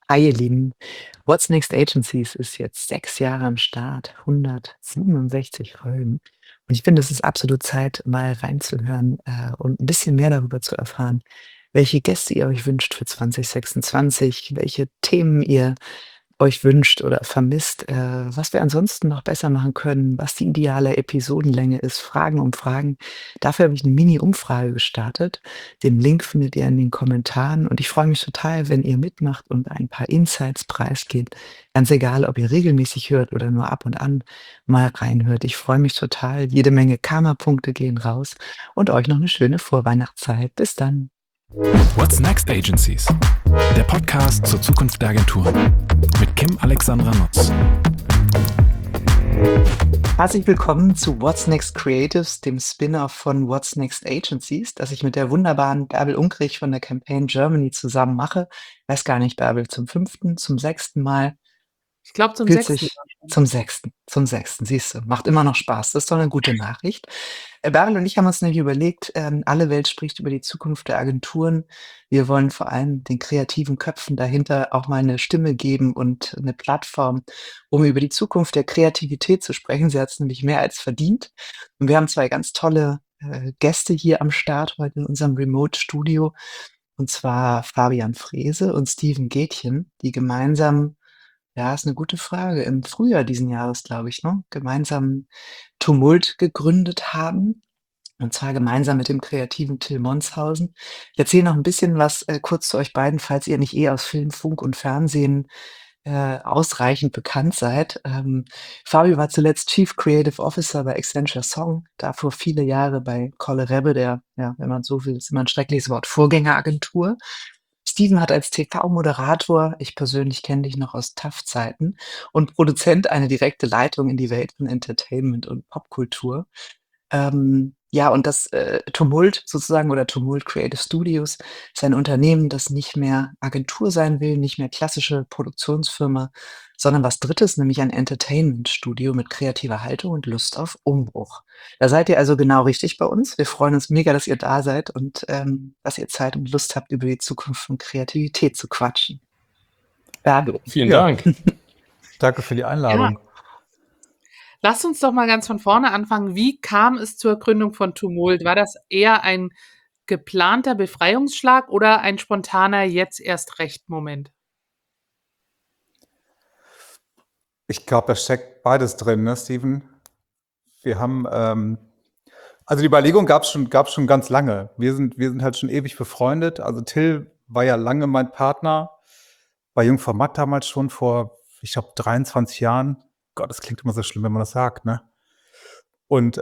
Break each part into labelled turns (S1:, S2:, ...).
S1: Hi, ihr Lieben. What's Next Agencies ist jetzt 6 Jahre am Start, 167 Folgen. Und ich finde, es ist absolut Zeit, mal reinzuhören, und ein bisschen mehr darüber zu erfahren, welche Gäste ihr euch wünscht für 2026, welche Themen ihr euch wünscht oder vermisst, was wir ansonsten noch besser machen können, was die ideale Episodenlänge ist, Fragen um Fragen. Dafür habe ich eine Mini-Umfrage gestartet. Den Link findet ihr in den Kommentaren und ich freue mich total, wenn ihr mitmacht und ein paar Insights preisgebt. Ganz egal, ob ihr regelmäßig hört oder nur ab und an mal reinhört. Ich freue mich total. Jede Menge Karma-Punkte gehen raus und euch noch eine schöne Vorweihnachtszeit. Bis dann.
S2: What's Next Agencies? Der Podcast zur Zukunft der Agenturen mit Kim Alexandra Nutz.
S1: Herzlich willkommen zu What's Next Creatives, dem Spin-off von What's Next Agencies, das ich mit der wunderbaren Bärbel Unkrich von der Campaign Germany zusammen mache. Weiß gar nicht, Bärbel, zum fünften, zum sechsten Mal.
S3: Ich glaube zum
S1: Fühlt
S3: 6.
S1: sich zum sechsten, siehst du, macht immer noch Spaß. Das ist doch eine gute Nachricht. Beryl und ich haben uns nämlich überlegt, alle Welt spricht über die Zukunft der Agenturen. Wir wollen vor allem den kreativen Köpfen dahinter auch mal eine Stimme geben und eine Plattform, um über die Zukunft der Kreativität zu sprechen. Sie hat es nämlich mehr als verdient. Und wir haben 2 ganz tolle, Gäste hier am Start heute in unserem Remote-Studio, und zwar Fabian Frehse und Steven Gätchen, die gemeinsam, ja, ist eine gute Frage. Im Frühjahr diesen Jahres, glaube ich, ne, gemeinsam Tumult gegründet haben, und zwar gemeinsam mit dem kreativen Till Monshausen. Ich erzähle noch ein bisschen was, kurz zu euch beiden, falls ihr nicht aus Film, Funk und Fernsehen, ausreichend bekannt seid. Fabio war zuletzt Chief Creative Officer bei Accenture Song, davor viele Jahre bei Colle Rebbe, der, ja, wenn man so will, ist immer ein schreckliches Wort, Vorgängeragentur. Steven hat als TV-Moderator, ich persönlich kenne dich noch aus TAF-Zeiten, und Produzent eine direkte Leitung in die Welt von Entertainment und Popkultur. Ja, und das, Tumult sozusagen oder Tumult Creative Studios ist ein Unternehmen, das nicht mehr Agentur sein will, nicht mehr klassische Produktionsfirma, sondern was Drittes, nämlich ein Entertainment-Studio mit kreativer Haltung und Lust auf Umbruch. Da seid ihr also genau richtig bei uns. Wir freuen uns mega, dass ihr da seid und, dass ihr Zeit und Lust habt, über die Zukunft von Kreativität zu quatschen. Bärbel.
S4: Vielen
S5: Ja.
S4: Dank.
S5: Danke für die Einladung.
S3: Lasst uns doch mal ganz von vorne anfangen. Wie kam es zur Gründung von Tumult? War das eher ein geplanter Befreiungsschlag oder ein spontaner jetzt erst recht Moment?
S5: Ich glaube, da steckt beides drin, ne, Steven? Wir haben, also die Überlegung gab's schon ganz lange. Wir sind halt schon ewig befreundet. Also Till war ja lange mein Partner bei Jungformat damals schon vor, ich glaube, 23 Jahren. Gott, das klingt immer so schlimm, wenn man das sagt, ne? Und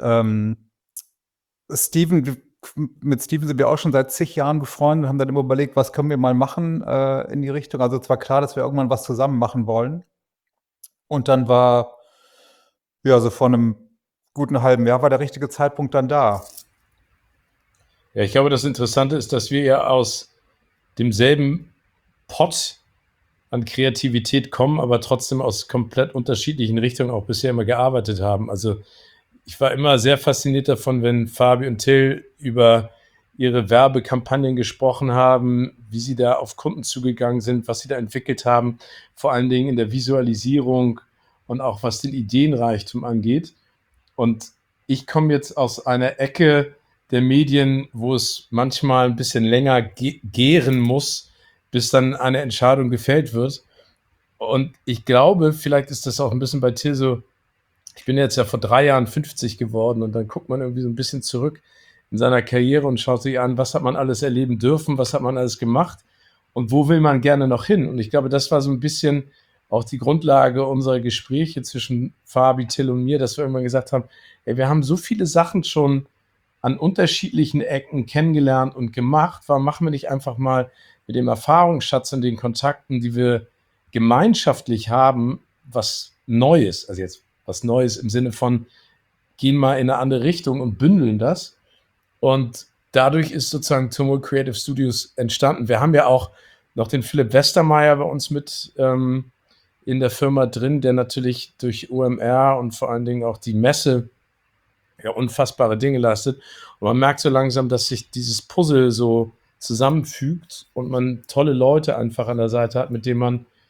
S5: mit Steven sind wir auch schon seit zig Jahren befreundet und haben dann immer überlegt, was können wir mal machen in die Richtung. Also es war klar, dass wir irgendwann was zusammen machen wollen. Und dann war, ja, so vor einem guten halben Jahr war der richtige Zeitpunkt dann da.
S4: Ja, ich glaube, das Interessante ist, dass wir ja aus demselben Pot an Kreativität kommen, aber trotzdem aus komplett unterschiedlichen Richtungen auch bisher immer gearbeitet haben. Also ich war immer sehr fasziniert davon, wenn Fabi und Till über ihre Werbekampagnen gesprochen haben, wie sie da auf Kunden zugegangen sind, was sie da entwickelt haben, vor allen Dingen in der Visualisierung und auch was den Ideenreichtum angeht. Und ich komme jetzt aus einer Ecke der Medien, wo es manchmal ein bisschen länger gären muss, bis dann eine Entscheidung gefällt wird. Und ich glaube, vielleicht ist das auch ein bisschen bei Till so, ich bin jetzt ja vor 3 Jahren 50 geworden und dann guckt man irgendwie so ein bisschen zurück in seiner Karriere und schaut sich an, was hat man alles erleben dürfen, was hat man alles gemacht und wo will man gerne noch hin. Und ich glaube, das war so ein bisschen auch die Grundlage unserer Gespräche zwischen Fabi, Till und mir, dass wir irgendwann gesagt haben, ey, wir haben so viele Sachen schon an unterschiedlichen Ecken kennengelernt und gemacht. Warum machen wir nicht einfach mal mit dem Erfahrungsschatz und den Kontakten, die wir gemeinschaftlich haben, was Neues, also jetzt was Neues im Sinne von, gehen mal in eine andere Richtung und bündeln das. Und dadurch ist sozusagen Tumult Creative Studios entstanden. Wir haben ja auch noch den Philipp Westermeier bei uns mit in der Firma drin, der natürlich durch OMR und vor allen Dingen auch die Messe ja unfassbare Dinge leistet. Und man merkt so langsam, dass sich dieses Puzzle so zusammenfügt und man tolle Leute einfach an der Seite hat, mit denen man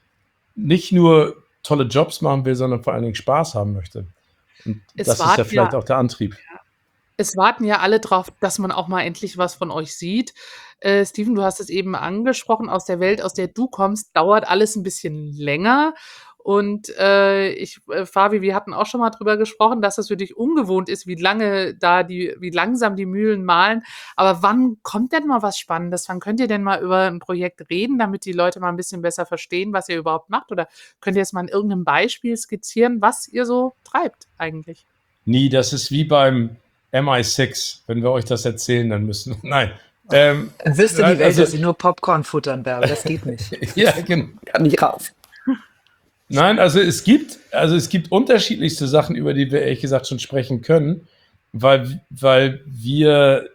S4: nicht nur tolle Jobs machen will, sondern vor allen Dingen Spaß haben möchte. Und
S3: Es
S4: das ist ja
S3: warten
S4: vielleicht
S3: ja
S4: auch der Antrieb.
S3: Es warten ja alle drauf, dass man auch mal endlich was von euch sieht. Steven, du hast es eben angesprochen, aus der Welt, aus der du kommst, dauert alles ein bisschen länger. Und, Fabi, wir hatten auch schon mal drüber gesprochen, dass es für dich ungewohnt ist, wie langsam die Mühlen mahlen. Aber wann kommt denn mal was Spannendes? Wann könnt ihr denn mal über ein Projekt reden, damit die Leute mal ein bisschen besser verstehen, was ihr überhaupt macht? Oder könnt ihr jetzt mal in irgendeinem Beispiel skizzieren, was ihr so treibt eigentlich?
S4: Nie, das ist wie beim MI6. Wenn wir euch das erzählen, dann müssen wir. Nein.
S1: Dann wüsste die
S4: nein,
S1: Welt,
S4: also,
S1: dass sie nur Popcorn futtern, Bärbel. Das geht nicht.
S4: ja, genau.
S1: Kann nicht raus.
S4: Nein, also es gibt unterschiedlichste Sachen, über die wir ehrlich gesagt schon sprechen können, weil wir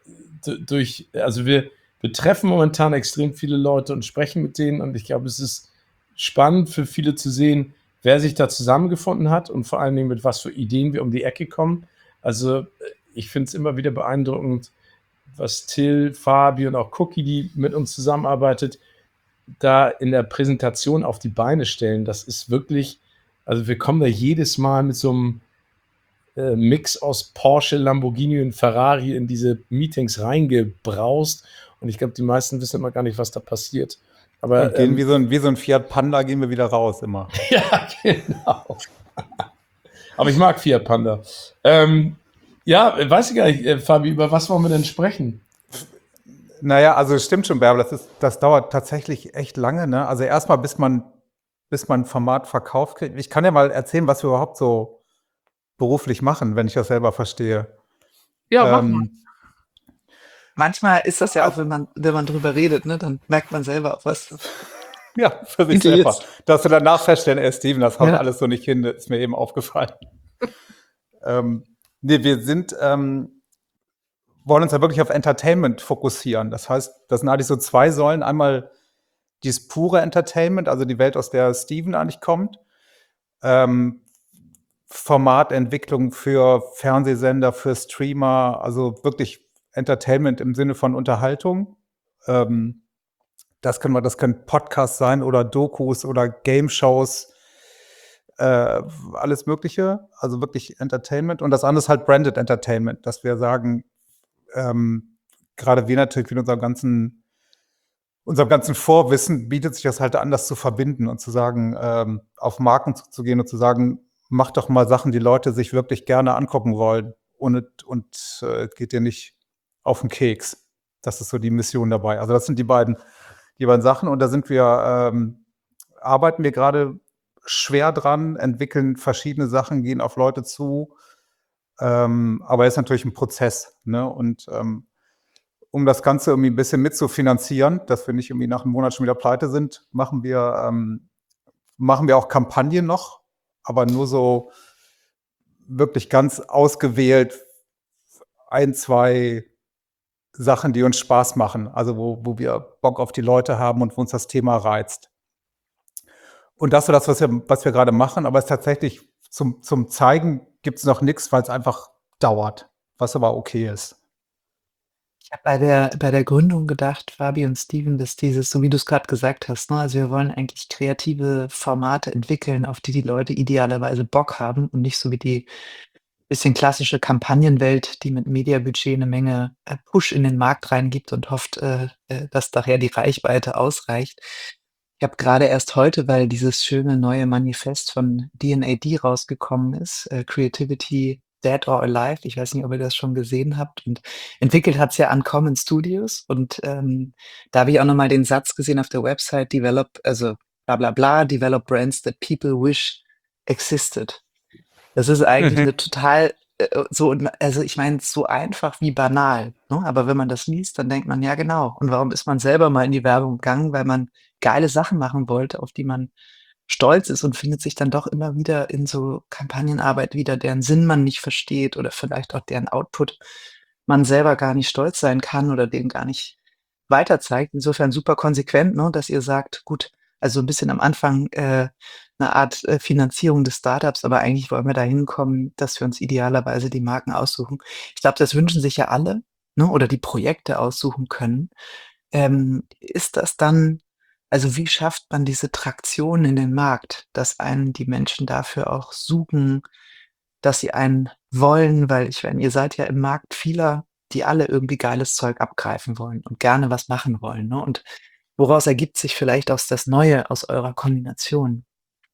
S4: wir treffen momentan extrem viele Leute und sprechen mit denen, und ich glaube, es ist spannend für viele zu sehen, wer sich da zusammengefunden hat und vor allen Dingen mit was für Ideen wir um die Ecke kommen. Also ich finde es immer wieder beeindruckend, was Till, Fabi und auch Cookie, die mit uns zusammenarbeitet, da in der Präsentation auf die Beine stellen. Das ist wirklich, also wir kommen da jedes Mal mit so einem Mix aus Porsche, Lamborghini und Ferrari in diese Meetings reingebraust, und ich glaube, die meisten wissen immer gar nicht, was da passiert. Aber
S5: Und gehen wie so ein Fiat Panda gehen wir wieder raus immer.
S4: ja, genau. Aber ich mag Fiat Panda. Ja, weiß ich gar nicht, Fabi, über was wollen wir denn sprechen?
S5: Naja, also es stimmt schon, Bärbel, das dauert tatsächlich echt lange, ne? Also erstmal, bis man ein Format verkauft kriegt. Ich kann ja mal erzählen, was wir überhaupt so beruflich machen, wenn ich das selber verstehe.
S3: Ja, mach mal.
S1: Manchmal ist das ja auch, wenn man drüber redet, ne, dann merkt man selber auch was.
S5: Ja, für sich
S1: Hinter
S5: selber.
S1: jetzt.
S5: Dass du danach feststellen, Steven, das haut
S1: Ja.
S5: alles so nicht hin, ist mir eben aufgefallen. Nee, wir wollen uns ja wirklich auf Entertainment fokussieren. Das heißt, das sind eigentlich so zwei Säulen. Einmal dieses pure Entertainment, also die Welt, aus der Steven eigentlich kommt. Formatentwicklung für Fernsehsender, für Streamer, also wirklich Entertainment im Sinne von Unterhaltung. Das können Podcasts sein oder Dokus oder Game-Shows, alles Mögliche, also wirklich Entertainment. Und das andere ist halt Branded Entertainment, dass wir sagen, gerade wir natürlich mit unserem ganzen Vorwissen bietet sich das halt an, das zu verbinden und zu sagen, auf Marken zuzugehen und zu sagen, mach doch mal Sachen, die Leute sich wirklich gerne angucken wollen und geht dir nicht auf den Keks. Das ist so die Mission dabei. Also das sind die beiden Sachen, und da arbeiten wir gerade schwer dran, entwickeln verschiedene Sachen, gehen auf Leute zu. Aber es ist natürlich ein Prozess, ne? Und um das Ganze irgendwie ein bisschen mitzufinanzieren, dass wir nicht irgendwie nach einem Monat schon wieder pleite sind, machen wir auch Kampagnen noch, aber nur so wirklich ganz ausgewählt 1, 2 Sachen, die uns Spaß machen, also wo wir Bock auf die Leute haben und wo uns das Thema reizt. Und das ist das, was wir gerade machen, aber es ist tatsächlich zum Zeigen gibt es noch nichts, weil es einfach dauert, was aber okay ist.
S1: Ich habe bei der Gründung gedacht, Fabi und Steven, dass dieses, so wie du es gerade gesagt hast, ne, also wir wollen eigentlich kreative Formate entwickeln, auf die Leute idealerweise Bock haben und nicht so wie die bisschen klassische Kampagnenwelt, die mit Mediabudget eine Menge, Push in den Markt reingibt und hofft, dass nachher die Reichweite ausreicht. Ich habe gerade erst heute, weil dieses schöne neue Manifest von D&AD rausgekommen ist, Creativity Dead or Alive. Ich weiß nicht, ob ihr das schon gesehen habt. Und entwickelt hat's ja Uncommon Studios. Und da habe ich auch noch mal den Satz gesehen auf der Website, also bla bla bla, develop brands that people wish existed. Das ist eigentlich eine total, also ich meine, so einfach wie banal, ne? Aber wenn man das liest, dann denkt man: „Ja, genau. Und warum ist man selber mal in die Werbung gegangen?“ Weil man geile Sachen machen wollte, auf die man stolz ist, und findet sich dann doch immer wieder in so Kampagnenarbeit wieder, deren Sinn man nicht versteht oder vielleicht auch deren Output man selber gar nicht stolz sein kann oder den gar nicht weiterzeigt. Insofern super konsequent, ne, dass ihr sagt: „Gut“, also ein bisschen am Anfang, 'ne Art, Finanzierung des Startups, aber eigentlich wollen wir dahin kommen, dass wir uns idealerweise die Marken aussuchen. Ich glaube, das wünschen sich ja alle, ne, oder die Projekte aussuchen können. Ist das dann Also, wie schafft man diese Traktion in den Markt, dass einen die Menschen dafür auch suchen, dass sie einen wollen? Weil ich meine, ihr seid ja im Markt vieler, die alle irgendwie geiles Zeug abgreifen wollen und gerne was machen wollen, ne? Und woraus ergibt sich vielleicht aus das Neue aus eurer Kombination?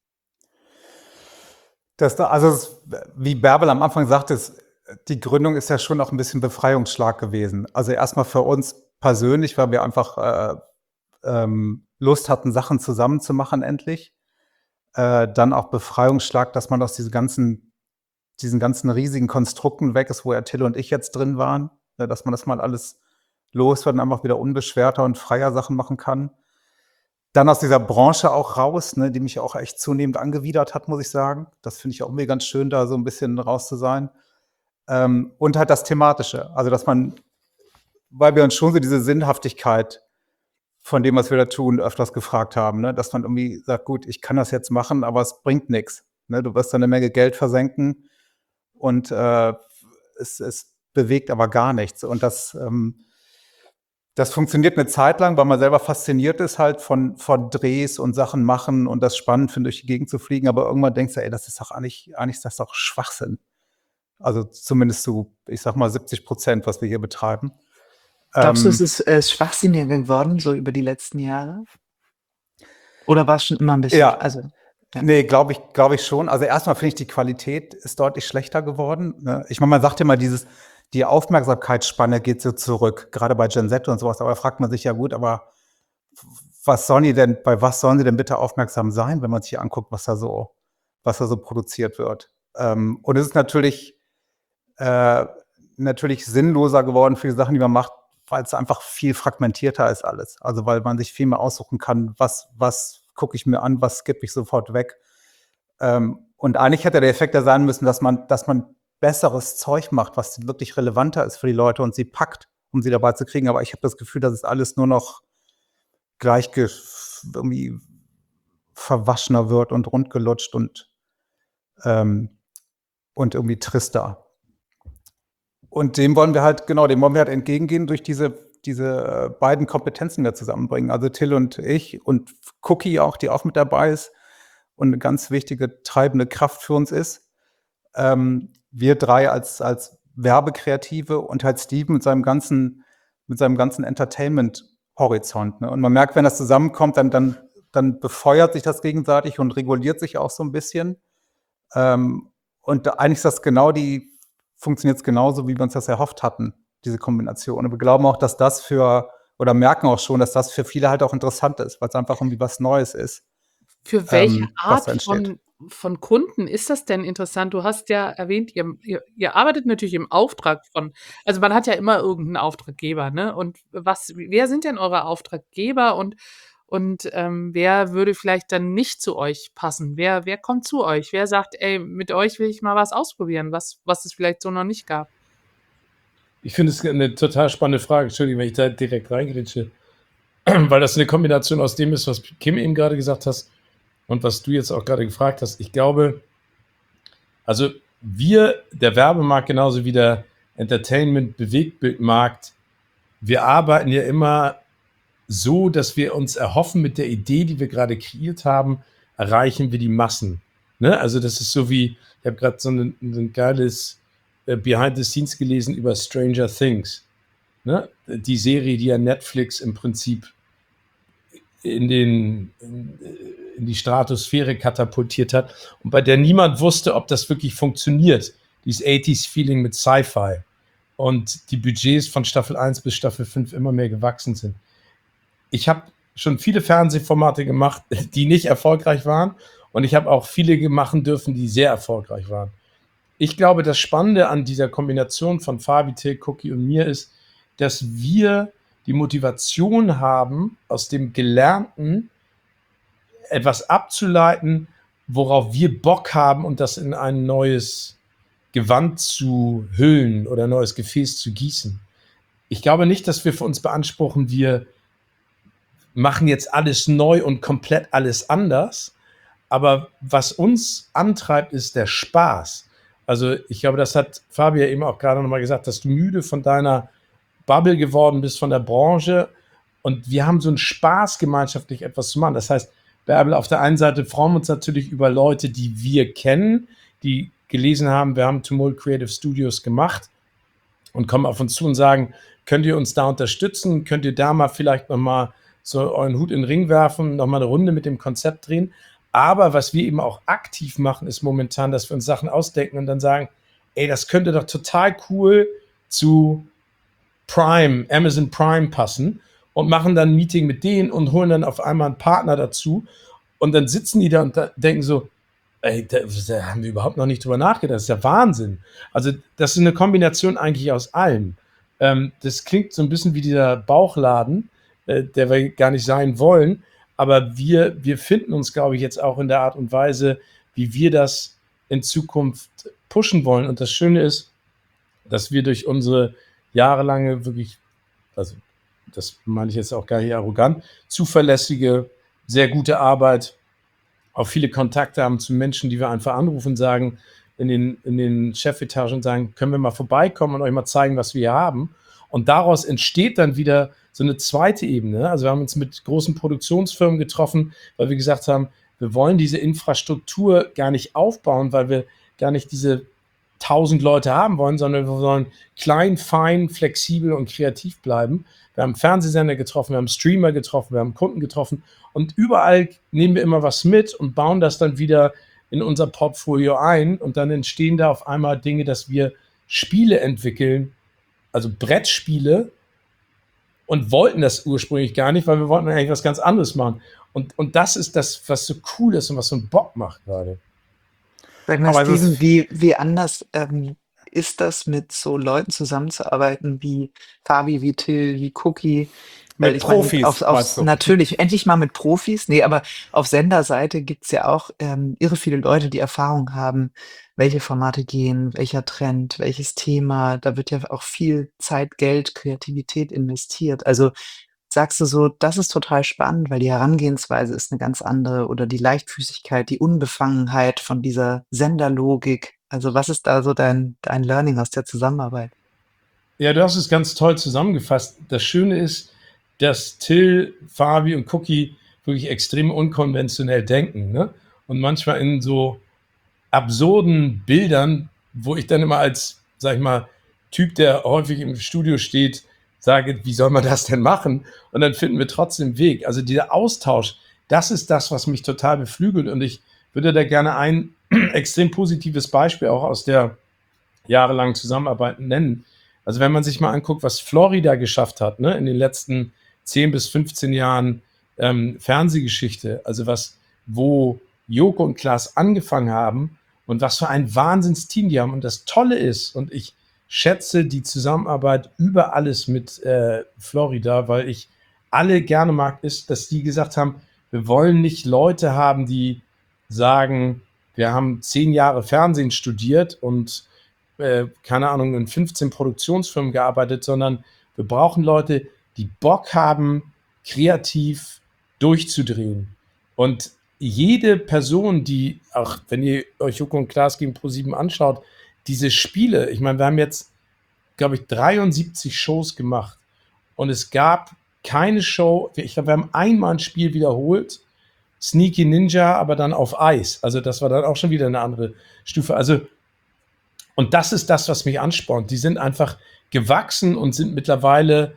S5: Wie Bärbel am Anfang sagte, die Gründung ist ja schon auch ein bisschen Befreiungsschlag gewesen. Also erstmal für uns persönlich, weil wir einfach Lust hatten, Sachen zusammen zu machen endlich. Dann auch Befreiungsschlag, dass man aus diesen ganzen riesigen Konstrukten weg ist, wo ja Till und ich jetzt drin waren, dass man das mal alles los wird und einfach wieder unbeschwerter und freier Sachen machen kann. Dann aus dieser Branche auch raus, ne, die mich auch echt zunehmend angewidert hat, muss ich sagen. Das finde ich auch irgendwie ganz schön, da so ein bisschen raus zu sein. Und halt das Thematische. Also, weil wir uns schon so diese Sinnhaftigkeit von dem, was wir da tun, öfters gefragt haben, ne? Dass man irgendwie sagt: „Gut, ich kann das jetzt machen, aber es bringt nichts. Ne? Du wirst da 'ne Menge Geld versenken und, es bewegt aber gar nichts. Und das funktioniert eine Zeit lang, weil man selber fasziniert ist halt von Drehs und Sachen machen und das spannend findet, durch die Gegend zu fliegen. Aber irgendwann denkst du: „Ey, das ist doch eigentlich ist das doch Schwachsinn.“ Also, zumindest zu, ich sage mal, 70%, was wir hier betreiben.
S1: Glaubst du, es
S5: Ähm,
S1: ist, schwachsinniger geworden so über die letzten Jahre? Oder war's schon immer 'n bisschen
S5: ja,
S1: also, ja.
S5: ne, glaube ich schon. Also, erstmal finde ich, die Qualität ist deutlich schlechter geworden, ne? Ich meine, man sagt immer die Aufmerksamkeitsspanne geht so zurück, gerade bei Gen Z und so was. Aber da fragt man sich: „Ja gut, aber bei was sollen die denn bitte aufmerksam sein, wenn man sich anguckt, was da so produziert wird?“ Und es ist äh, natürlich sinnloser geworden für die Sachen, die man macht, weil es einfach viel fragmentierter ist alles. Also, weil man sich viel mehr aussuchen kann, was gucke ich mir an, was skippe ich sofort weg. Und eigentlich hätte der Effekt ja sein müssen, dass man besseres Zeug macht, was wirklich relevanter ist für die Leute und sie packt, um sie dabei zu kriegen. Aber ich habe das Gefühl, dass es alles nur noch gleich irgendwie verwaschener wird und rundgelutscht ähm, und irgendwie trister. Und dem wollen wir halt entgegengehen durch diese beiden Kompetenzen, die wir zusammenbringen. Also Till und ich und Cookie auch, die auch mit dabei ist und eine ganz wichtige treibende Kraft für uns ist. Wir drei als Werbekreative und halt Steven mit seinem ganzen Entertainment-Horizont, ne? Und man merkt, wenn das zusammenkommt, dann befeuert sich das gegenseitig und reguliert sich auch so ein bisschen. Und eigentlich ist das funktioniert es genauso, wie wir uns das erhofft hatten, diese Kombination. Und wir glauben auch, oder merken auch schon, dass das für viele halt auch interessant ist, weil es einfach irgendwie was Neues ist,
S3: Für welche
S5: was da
S3: Art
S5: entsteht.
S3: von Kunden ist das denn interessant? Du hast ja erwähnt, ihr arbeitet natürlich im Auftrag von also, man hat ja immer irgend 'n Auftraggeber, ne? Und wer sind denn eure Auftraggeber und wer würde vielleicht dann nicht zu euch passen? Wer kommt zu euch? Wer sagt: „Ey, mit euch will ich mal was ausprobieren“, was es vielleicht so noch nicht gab?
S4: Ich finde es eine total spannende Frage. Entschuldigung, wenn ich da direkt reingrätsche, weil das eine Kombination aus dem ist, was Kim eben gerade gesagt hast und was du jetzt auch gerade gefragt hast. Ich glaube, also der Werbemarkt genauso wie der Entertainment-Bewegtbildmarkt, wir arbeiten ja immer so, dass wir uns erhoffen, mit der Idee, die wir gerade kreiert haben, erreichen wir die Massen. Ne? Also das ist so wie, ich habe gerade so ein geiles Behind the Scenes gelesen über Stranger Things. Ne? Die Serie, die ja Netflix im Prinzip in die Stratosphäre katapultiert hat und bei der niemand wusste, ob das wirklich funktioniert. Dieses 80s-Feeling mit Sci-Fi und die Budgets von Staffel 1 bis Staffel 5 immer mehr gewachsen sind. Ich habe schon viele Fernsehformate gemacht, die nicht erfolgreich waren und ich habe auch viele machen dürfen, die sehr erfolgreich waren. Ich glaube, das Spannende an dieser Kombination von Fabi, Till, Cookie und mir ist, dass wir die Motivation haben, aus dem Gelernten etwas abzuleiten, worauf wir Bock haben und das in ein neues Gewand zu hüllen oder ein neues Gefäß zu gießen. Ich glaube nicht, dass wir für uns beanspruchen, wir machen jetzt alles neu und komplett alles anders. Aber was uns antreibt, ist der Spaß. Also ich glaube, das hat Fabi ja eben auch gerade nochmal gesagt, dass du müde von deiner Bubble geworden bist, von der Branche Und wir haben so einen Spaß, gemeinschaftlich etwas zu machen. Das heißt, Bärbel, auf der einen Seite freuen wir uns natürlich über Leute, die wir kennen, die gelesen haben, wir haben Tumult Creative Studios gemacht und kommen auf uns zu und sagen, könnt ihr uns da unterstützen? Könnt ihr da mal vielleicht nochmal so euren Hut in den Ring werfen, nochmal eine Runde mit dem Konzept drehen? Aber was wir eben auch aktiv machen, ist momentan, dass wir uns Sachen ausdenken und dann sagen, ey, das könnte doch total cool zu Prime, Amazon Prime passen und machen dann ein Meeting mit denen und holen dann auf einmal einen Partner dazu und dann sitzen die da und denken so, ey, da haben wir überhaupt noch nicht drüber nachgedacht, das ist ja Wahnsinn. Also das ist eine Kombination eigentlich aus allem. Das klingt so ein bisschen wie dieser Bauchladen, der wir gar nicht sein wollen, aber wir finden uns, glaube ich, jetzt auch in der Art und Weise, wie wir das in Zukunft pushen wollen. Und das Schöne ist, dass wir durch unsere jahrelange wirklich, also das meine ich jetzt auch gar nicht arrogant, zuverlässige, sehr gute Arbeit, auch viele Kontakte haben zu Menschen, die wir einfach anrufen, sagen, in den Chefetagen sagen, können wir mal vorbeikommen und euch mal zeigen, was wir hier haben. Und daraus entsteht dann wieder so eine zweite Ebene. Also wir haben uns mit großen Produktionsfirmen getroffen, weil wir gesagt haben, wir wollen diese Infrastruktur gar nicht aufbauen, weil wir gar nicht diese 1000 Leute haben wollen, sondern wir wollen klein, fein, flexibel und kreativ bleiben. Wir haben Fernsehsender getroffen, wir haben Streamer getroffen, wir haben Kunden getroffen und überall nehmen wir immer was mit und bauen das dann wieder in unser Portfolio ein und dann entstehen da auf einmal Dinge, dass wir Spiele entwickeln, also Brettspiele, und wollten das ursprünglich gar nicht, weil wir wollten eigentlich was ganz anderes machen. Und das ist das, was so cool ist und was so einen Bock macht gerade.
S1: Sag mal,
S5: Aber es ist-
S1: Steven, wie anders ist das, mit so Leuten zusammenzuarbeiten wie Fabi, wie Till, wie Cookie? Weil
S5: Mit
S1: ich meine,
S5: Profis, meinst du?
S1: natürlich, endlich mal mit Profis. Nee, aber auf Senderseite gibt's ja auch irre viele Leute, die Erfahrung haben, welche Formate gehen, welcher Trend, welches Thema. Da wird ja auch viel Zeit, Geld, Kreativität investiert. Also sagst du so, das ist total spannend, weil die Herangehensweise ist eine ganz andere oder die Leichtfüßigkeit, die Unbefangenheit von dieser Senderlogik. Also, was ist da so dein Learning aus der Zusammenarbeit?
S4: Ja, du hast es ganz toll zusammengefasst. Das Schöne ist, dass Till, Fabi und Cookie wirklich extrem unkonventionell denken, ne? Und manchmal in so absurden Bildern, wo ich dann immer als, sag ich mal, Typ, der häufig im Studio steht, sage, wie soll man das denn machen? Und dann finden wir trotzdem einen Weg. Also dieser Austausch, das ist das, was mich total beflügelt. Und ich würde da gerne ein extrem positives Beispiel auch aus der jahrelangen Zusammenarbeit nennen. Also wenn man sich mal anguckt, was Florida geschafft hat, ne, in den letzten 10 bis 15 Jahren Fernsehgeschichte, also wo Joko und Klaas angefangen haben und was für ein Wahnsinnsteam die haben. Und das Tolle ist, und ich schätze die Zusammenarbeit über alles mit Florida, weil ich alle gerne mag, ist, dass die gesagt haben, wir wollen nicht Leute haben, die sagen, wir haben 10 Jahre Fernsehen studiert und keine Ahnung, in 15 Produktionsfirmen gearbeitet, sondern wir brauchen Leute, die Bock haben, kreativ durchzudrehen. Und jede Person, die, auch wenn ihr euch Joko und Klaas gegen ProSieben anschaut, diese Spiele, ich meine, wir haben jetzt, glaube ich, 73 Shows gemacht und es gab keine Show, ich glaube, wir haben einmal ein Spiel wiederholt, Sneaky Ninja, aber dann auf Eis. Also das war dann auch schon wieder eine andere Stufe. Also, und das ist das, was mich anspornt. Die sind einfach gewachsen und sind mittlerweile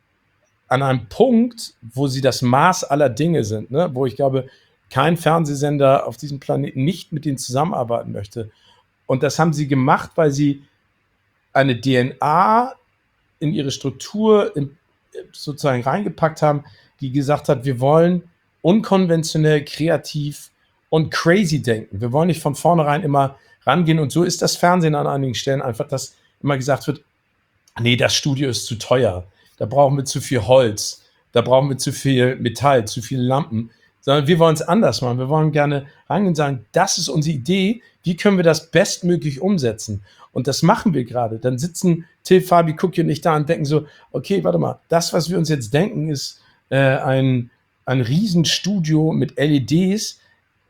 S4: an einem Punkt, wo sie das Maß aller Dinge sind, ne? Wo ich glaube, kein Fernsehsender auf diesem Planeten nicht mit denen zusammenarbeiten möchte. Und das haben sie gemacht, weil sie eine DNA in ihre Struktur sozusagen reingepackt haben, die gesagt hat, wir wollen unkonventionell, kreativ und crazy denken. Wir wollen nicht von vornherein immer rangehen. Und so ist das Fernsehen an einigen Stellen einfach, dass immer gesagt wird, nee, das Studio ist zu teuer. Da brauchen wir zu viel Holz. Da brauchen wir zu viel Metall, zu viele Lampen. Sondern wir wollen es anders machen. Wir wollen gerne rangehen und sagen, das ist unsere Idee. Wie können wir das bestmöglich umsetzen? Und das machen wir gerade. Dann sitzen Till, Fabi, Cookie und ich da und denken so, okay, warte mal, das, was wir uns jetzt denken, ist ein Riesenstudio mit LEDs.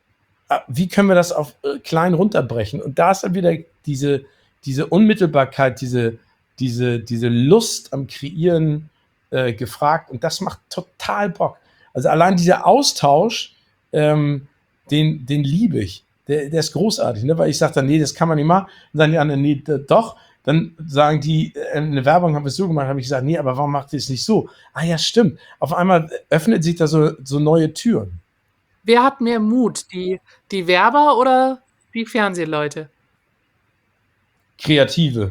S4: Wie können wir das auf klein runterbrechen? Und da ist dann wieder diese Unmittelbarkeit, diese Lust am Kreieren gefragt und das macht total Bock. Also allein dieser Austausch, den liebe ich. Der ist großartig, ne? Weil ich sage dann, nee, das kann man nicht machen. Und dann die anderen, nee, doch. Dann sagen die, eine Werbung haben wir so gemacht, habe ich gesagt, nee, aber warum macht ihr es nicht so? Ah ja, stimmt. Auf einmal öffnet sich da so neue Türen.
S3: Wer hat mehr Mut, die Werber oder die Fernsehleute?
S4: Kreative.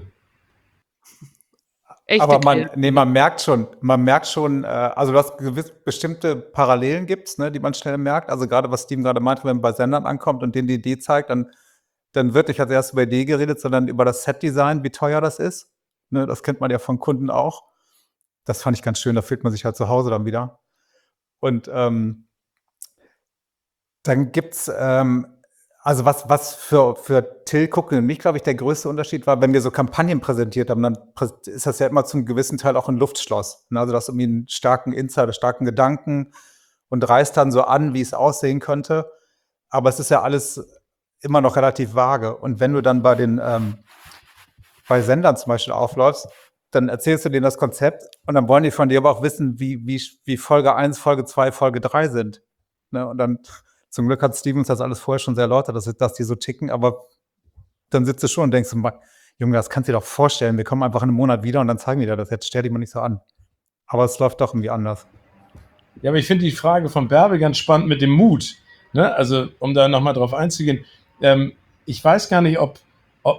S3: Echte
S5: Aber
S3: Kreative.
S5: man merkt schon, also du hast bestimmte Parallelen gibt's, ne, die man schnell merkt. Also gerade was Steven gerade meinte, wenn man bei Sendern ankommt und denen die Idee zeigt, dann wird nicht als erstes über Idee geredet, sondern über das Setdesign, wie teuer das ist. Ne, das kennt man ja von Kunden auch. Das fand ich ganz schön, da fühlt man sich halt zu Hause dann wieder. Und dann gibt's, also was für Till Kuckel und mich, glaube ich, der größte Unterschied war, wenn wir so Kampagnen präsentiert haben, dann ist das ja immer zum gewissen Teil auch ein Luftschloss. Ne? Also du hast irgendwie einen starken Insider, starken Gedanken und reißt dann so an, wie es aussehen könnte. Aber es ist ja alles immer noch relativ vage. Und wenn du dann bei Sendern zum Beispiel aufläufst, dann erzählst du denen das Konzept und dann wollen die von dir aber auch wissen, wie Folge 1, Folge 2, Folge 3 sind. Ne? Und dann, zum Glück hat Stevens das alles vorher schon sehr erläutert, dass die so ticken, aber dann sitzt du schon und denkst, Junge, das kannst du dir doch vorstellen, wir kommen einfach in einem Monat wieder und dann zeigen wir dir das. Jetzt stell dich mal nicht so an. Aber es läuft doch irgendwie anders.
S4: Ja, aber ich finde die Frage von Bärbe ganz spannend mit dem Mut. Ne? Also, um da nochmal drauf einzugehen, ich weiß gar nicht, ob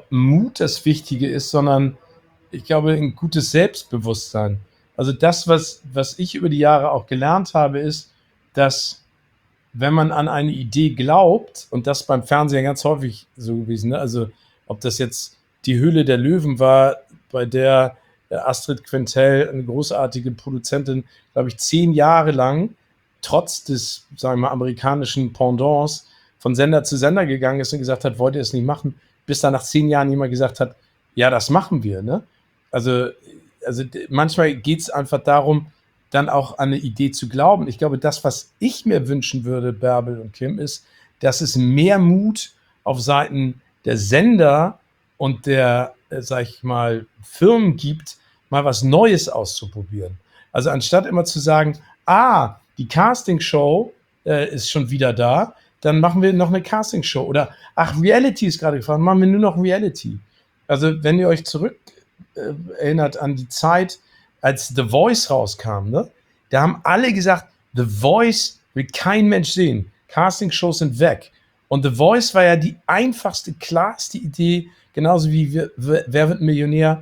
S4: Mut das Wichtige ist, sondern ich glaube, ein gutes Selbstbewusstsein. Also das, was ich über die Jahre auch gelernt habe, ist, dass wenn man an eine Idee glaubt, und das beim Fernsehen ganz häufig so gewesen, ne? Also ob das jetzt die Höhle der Löwen war, bei der Astrid Quentel, eine großartige Produzentin, glaube ich, 10 Jahre lang, trotz des, sagen wir mal, amerikanischen Pendants, von Sender zu Sender gegangen ist und gesagt hat, wollt ihr es nicht machen, bis dann nach 10 Jahren jemand gesagt hat, ja, das machen wir. Ne? Also manchmal geht es einfach darum, dann auch an eine Idee zu glauben. Ich glaube, das, was ich mir wünschen würde, Bärbel und Kim, ist, dass es mehr Mut auf Seiten der Sender und der, sag ich mal, Firmen gibt, mal was Neues auszuprobieren. Also anstatt immer zu sagen, die Castingshow ist schon wieder da, dann machen wir noch eine Castingshow. Oder, Reality ist gerade gefragt, machen wir nur noch Reality. Also wenn ihr euch zurück erinnert an die Zeit, als The Voice rauskam, ne? Da haben alle gesagt, The Voice will kein Mensch sehen. Castingshows sind weg. Und The Voice war ja die einfachste, klarste Idee, genauso wie Wer wird Millionär?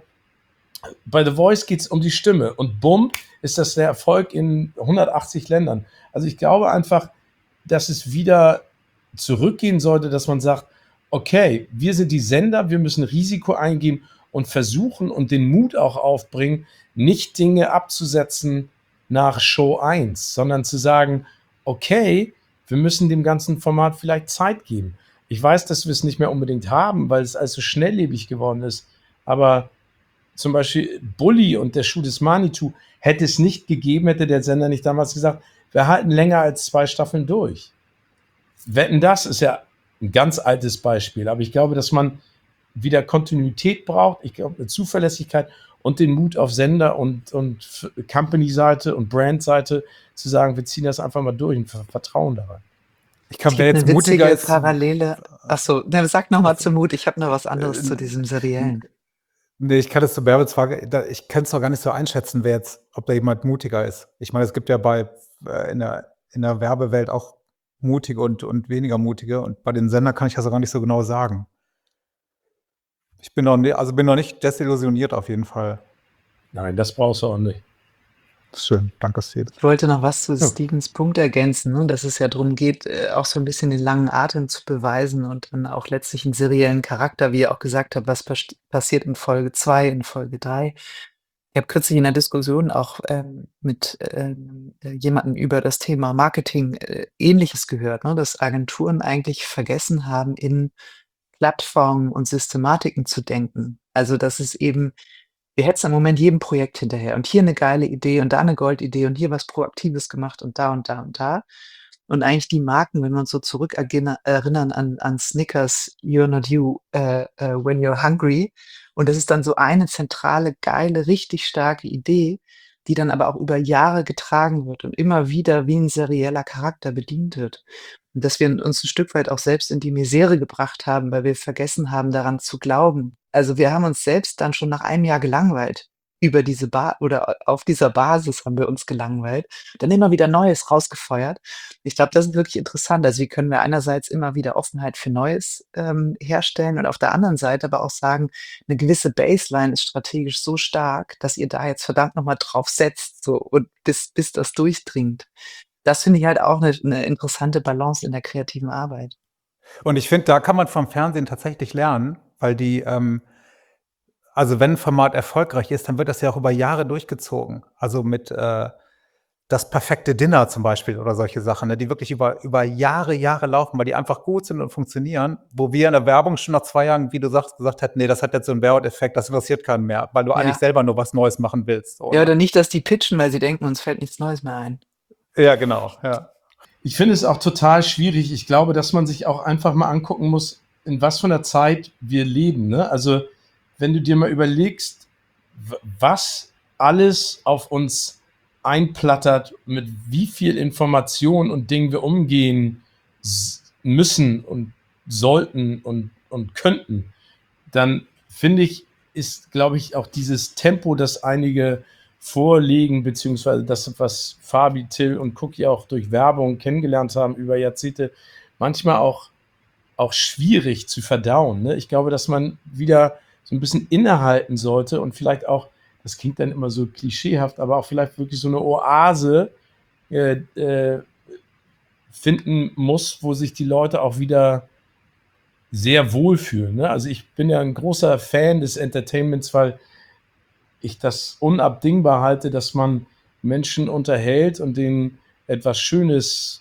S4: Bei The Voice geht es um die Stimme und bumm, ist das der Erfolg in 180 Ländern. Also ich glaube einfach, dass es wieder zurückgehen sollte, dass man sagt, okay, wir sind die Sender, wir müssen Risiko eingehen und versuchen und den Mut auch aufbringen, nicht Dinge abzusetzen nach Show 1, sondern zu sagen, okay, wir müssen dem ganzen Format vielleicht Zeit geben. Ich weiß, dass wir es nicht mehr unbedingt haben, weil es alles so schnelllebig geworden ist, aber zum Beispiel Bully und der Schuh des Manitou hätte es nicht gegeben, hätte der Sender nicht damals gesagt, wir halten länger als 2 Staffeln durch. Wetten, das ist ja ein ganz altes Beispiel, aber ich glaube, dass man wieder Kontinuität braucht, ich glaube, eine Zuverlässigkeit und den Mut auf Sender- und Company-Seite und Brand-Seite zu sagen, wir ziehen das einfach mal durch und vertrauen daran.
S5: Ich glaube,
S1: Es
S5: wer
S1: gibt
S5: jetzt
S1: eine
S5: mutiger
S1: witzige
S5: ist,
S1: Parallele. Achso, sag nochmal zu Mut. Ich habe noch was anderes zu diesem Seriellen.
S5: nee, ich kann es zu Bärbels Frage, ich kann es doch gar nicht so einschätzen, ob da jemand mutiger ist. Ich meine, es gibt ja in der Werbewelt auch mutige und weniger mutige und bei den Sendern kann ich das auch gar nicht so genau sagen. Ich bin noch nicht desillusioniert auf jeden Fall.
S4: Nein, das brauchst du auch nicht.
S5: Schön, danke Steve.
S1: Ich wollte noch was zu Stevens Punkt ergänzen, ne, dass es ja darum geht, auch so ein bisschen den langen Atem zu beweisen und dann auch letztlich einen seriellen Charakter, wie ihr auch gesagt habt, was passiert in Folge 2, in Folge 3. Ich habe kürzlich in der Diskussion auch mit jemandem über das Thema Marketing Ähnliches gehört, ne, dass Agenturen eigentlich vergessen haben, in Plattformen und Systematiken zu denken. Also, dass es eben wir hetzen im Moment jedem Projekt hinterher und hier eine geile Idee und da eine Goldidee und hier was Proaktives gemacht und da und da und da. Und eigentlich die Marken, wenn wir uns so erinnern an Snickers, „You're not you, when you're hungry." Und das ist dann so eine zentrale, geile, richtig starke Idee. die dann aber auch über Jahre getragen wird und immer wieder wie ein serieller Charakter bedient wird. Und dass wir uns ein Stück weit auch selbst in die Misere gebracht haben, weil wir vergessen haben, daran zu glauben. Also, wir haben uns selbst dann schon nach einem Jahr gelangweilt. Über diese auf dieser Basis haben wir uns gelangweilt, dann immer wieder Neues rausgefeuert. Ich glaube, das ist wirklich interessant. Also, wie können wir einerseits immer wieder Offenheit für Neues, herstellen und auf der anderen Seite aber auch sagen, eine gewisse Baseline ist strategisch so stark, dass ihr da jetzt verdammt noch mal drauf setzt so und bis das durchdringt. Das finde ich halt auch eine interessante Balance in der kreativen Arbeit.
S5: Und ich finde, da kann man vom Fernsehen tatsächlich lernen, weil also wenn 'n Format erfolgreich ist, dann wird das ja auch über Jahre durchgezogen. Also mit, „Das perfekte Dinner" zum Beispiel oder solche Sachen, ne, die wirklich über Jahre laufen, weil die einfach gut sind und funktionieren, wo wir in der Werbung schon nach 2 Jahren, wie du sagst, gesagt hätten: „Ne, das hat jetzt so 'n Werbung-Effekt, das interessiert keinen mehr", weil du eigentlich
S1: Ja.
S5: selber nur was Neues machen willst, so,
S1: Ja,
S5: ne?
S1: oder nicht, dass die pitchen, weil sie denken, uns fällt nichts Neues mehr ein.
S5: Ja, genau, ja.
S4: Ich finde es auch total schwierig. Ich glaube, dass man sich auch einfach mal angucken muss, in was für einer Zeit wir leben. Ne? Also, wenn du dir mal überlegst, was alles auf uns einplattert, mit wie viel Information und Dingen wir umgehen müssen und sollten und könnten, dann finde ich, ist, glaube ich, auch dieses Tempo, das einige vorlegen, beziehungsweise das, was Fabi, Till und Cookie auch durch Werbung kennengelernt haben über Jahrzehnte, manchmal auch schwierig zu verdauen. Ne? Ich glaube, dass man wieder so ein bisschen innehalten sollte und vielleicht auch, das klingt dann immer so klischeehaft, aber auch vielleicht wirklich so eine Oase äh, äh, finden muss, wo sich die Leute auch wieder sehr wohlfühlen. Ne? Also ich bin ja ein großer Fan des Entertainments, weil ich das unabdingbar halte, dass man Menschen unterhält und denen etwas Schönes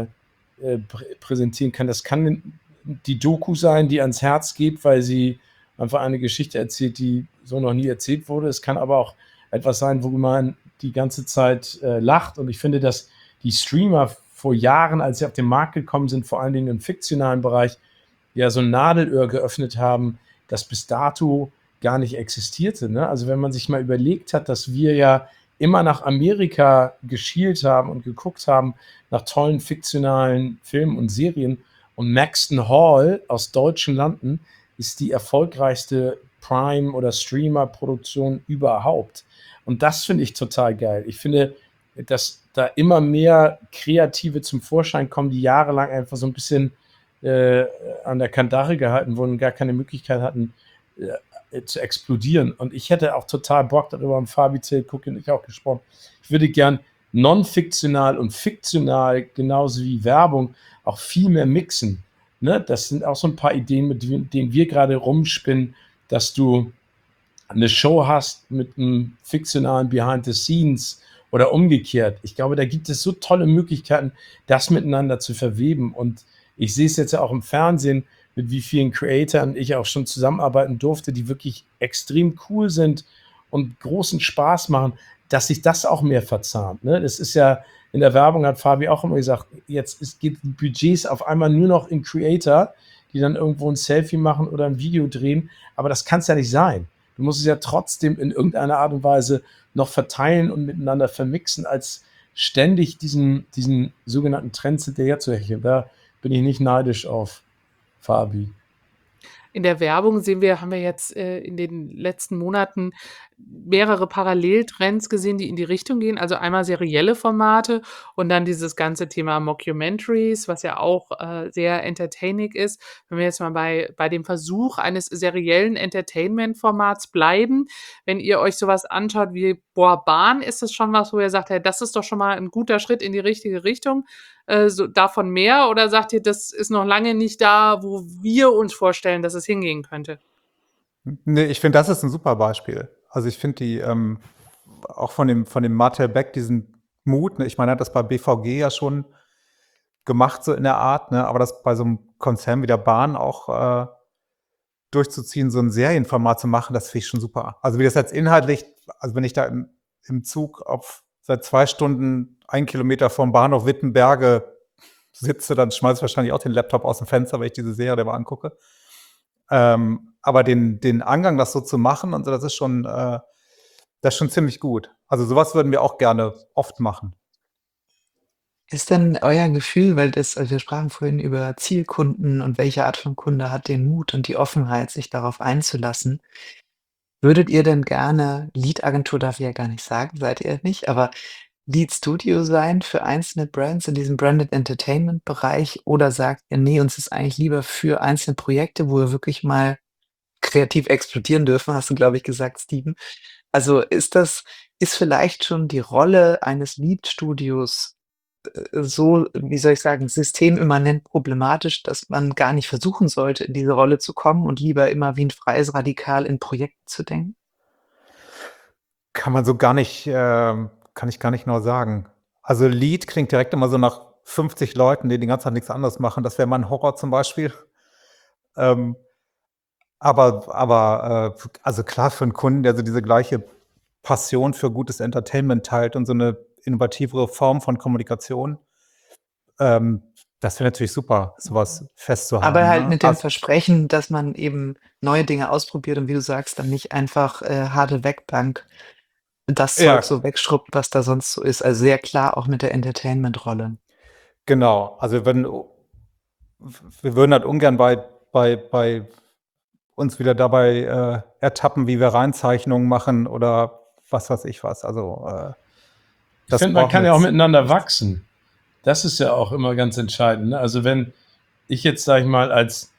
S4: präsentieren kann. Das kann die Doku sein, die ans Herz geht, weil sie einfach eine Geschichte erzählt, die so noch nie erzählt wurde. Es kann aber auch etwas sein, wo man die ganze Zeit lacht. Und ich finde, dass die Streamer vor Jahren, als sie auf den Markt gekommen sind, vor allen Dingen im fiktionalen Bereich, ja so ein Nadelöhr geöffnet haben, das bis dato gar nicht existierte. Ne? Also wenn man sich mal überlegt hat, dass wir ja immer nach Amerika geschielt haben und geguckt haben nach tollen fiktionalen Filmen und Serien, und Maxton Hall aus deutschen Landen ist die erfolgreichste Prime- oder Streamer-Produktion überhaupt. Und das finde ich total geil. Ich finde, dass da immer mehr Kreative zum Vorschein kommen, die jahrelang einfach so ein bisschen an der Kandare gehalten wurden und gar keine Möglichkeit hatten, zu explodieren. Und ich hätte auch total Bock darüber, haben Fabi, Till, Cookie und ich auch gesprochen. Ich würde gern non-fiktional und fiktional, genauso wie Werbung, auch viel mehr mixen. Ne? Das sind auch so ein paar Ideen, mit denen wir gerade rumspinnen, dass du eine Show hast mit einem fiktionalen Behind the Scenes oder umgekehrt. Ich glaube, da gibt es so tolle Möglichkeiten, das miteinander zu verweben. Und ich sehe es jetzt ja auch im Fernsehen, mit wie vielen Creatoren ich auch schon zusammenarbeiten durfte, die wirklich extrem cool sind und großen Spaß machen, dass sich das auch mehr verzahnt. Ne? Das ist ja, in der Werbung hat Fabi auch immer gesagt, jetzt geht Budgets auf einmal nur noch in Creator, die dann irgendwo ein Selfie machen oder ein Video drehen. Aber das kann es ja nicht sein. Du musst es ja trotzdem in irgendeiner Art und Weise noch verteilen und miteinander vermixen, als ständig diesen sogenannten Trends hinterherzuhecheln. Da bin ich nicht neidisch auf Fabi.
S3: In der Werbung haben wir jetzt, in den letzten Monaten mehrere Paralleltrends gesehen, die in die Richtung gehen. Also einmal serielle Formate und dann dieses ganze Thema Mockumentaries, was ja auch, sehr entertaining ist. Wenn wir jetzt mal bei dem Versuch eines seriellen Entertainment-Formats bleiben, wenn ihr euch so was anschaut wie Boah, Bahn, ist das schon was, wo ihr sagt: „Hey, das ist doch schon mal ein guter Schritt in die richtige Richtung?“ so davon mehr oder sagt ihr, das ist noch lange nicht da, wo wir uns vorstellen, dass es hingehen könnte?
S5: Ne, ich finde, das ist 'n super Beispiel. Also, ich finde auch von dem Marcel Beck diesen Mut, ne? Ich meine, er hat das bei BVG ja schon gemacht, so in der Art, ne? Aber das bei so 'nem Konzern wie der Bahn auch, durchzuziehen, so 'n Serienformat zu machen, das finde ich schon super. Also, wie das jetzt inhaltlich, also, wenn ich da im Zug seit 2 Stunden 1 Kilometer vom Bahnhof Wittenberge sitze, dann schmeiße ich wahrscheinlich auch den Laptop aus'm Fenster, wenn ich diese Serie da mal angucke. Aber den Angang, das so zu machen und so, das ist schon ziemlich gut. Also sowas würden wir auch gerne oft machen.
S1: Ist denn euer Gefühl, weil wir sprachen vorhin über Zielkunden und welche Art von Kunde hat den Mut und die Offenheit, sich darauf einzulassen. Würdet ihr denn gerne Lead-Agentur darf ich ja gar nicht sagen, seid ihr nicht, aber Lead-Studio sein für einzelne Brands in diesem Branded Entertainment-Bereich oder sagt ihr: „Ne, uns ist eigentlich lieber für einzelne Projekte, wo wir wirklich mal kreativ explodieren dürfen“, hast du, glaube ich, gesagt, Steven. Also, ist vielleicht schon die Rolle eines Lead-Studios so, wie soll ich sagen, systemimmanent problematisch, dass man gar nicht versuchen sollte, in diese Rolle zu kommen und lieber immer wie 'n freies Radikal in Projekten zu denken?
S5: Kann man so gar nicht kann ich gar nicht genau sagen. Also, Lead klingt direkt immer so nach 50 Leuten, die die ganze Zeit nichts anderes machen. Das wäre mein Horror zum Beispiel. Ähm, also klar für 'n Kunden, der so diese gleiche Passion für gutes Entertainment teilt und so 'ne innovativere Form von Kommunikation, ähm, das wäre natürlich super, so was fest zu
S1: Aber
S5: haben,
S1: halt
S5: ne?
S1: mit dem Versprechen, dass man eben neue Dinge ausprobiert und wie du sagst, dann nicht einfach, harte Werkbank das Zeug
S5: Ja,
S1: so wegschrubbt, was da sonst so ist. Also, sehr klar auch mit der Entertainment-Rolle.
S5: genau. Also, wir würden halt ungern bei uns wieder dabei, ertappen, wie wir Reinzeichnungen machen oder was weiß ich was. Also,
S4: Ich
S5: das
S4: finde, man
S5: brauchen
S4: kann
S5: wir
S4: ja auch
S5: jetzt
S4: miteinander
S5: nicht.
S4: wachsen. Das ist ja auch immer ganz entscheidend, ne? Also, wenn ich jetzt, sage ich mal, als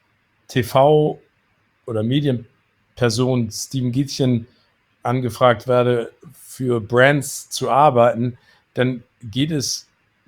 S4: TV oder Medienperson Steven Gätchen angefragt werde, für Brands zu arbeiten, dann geht es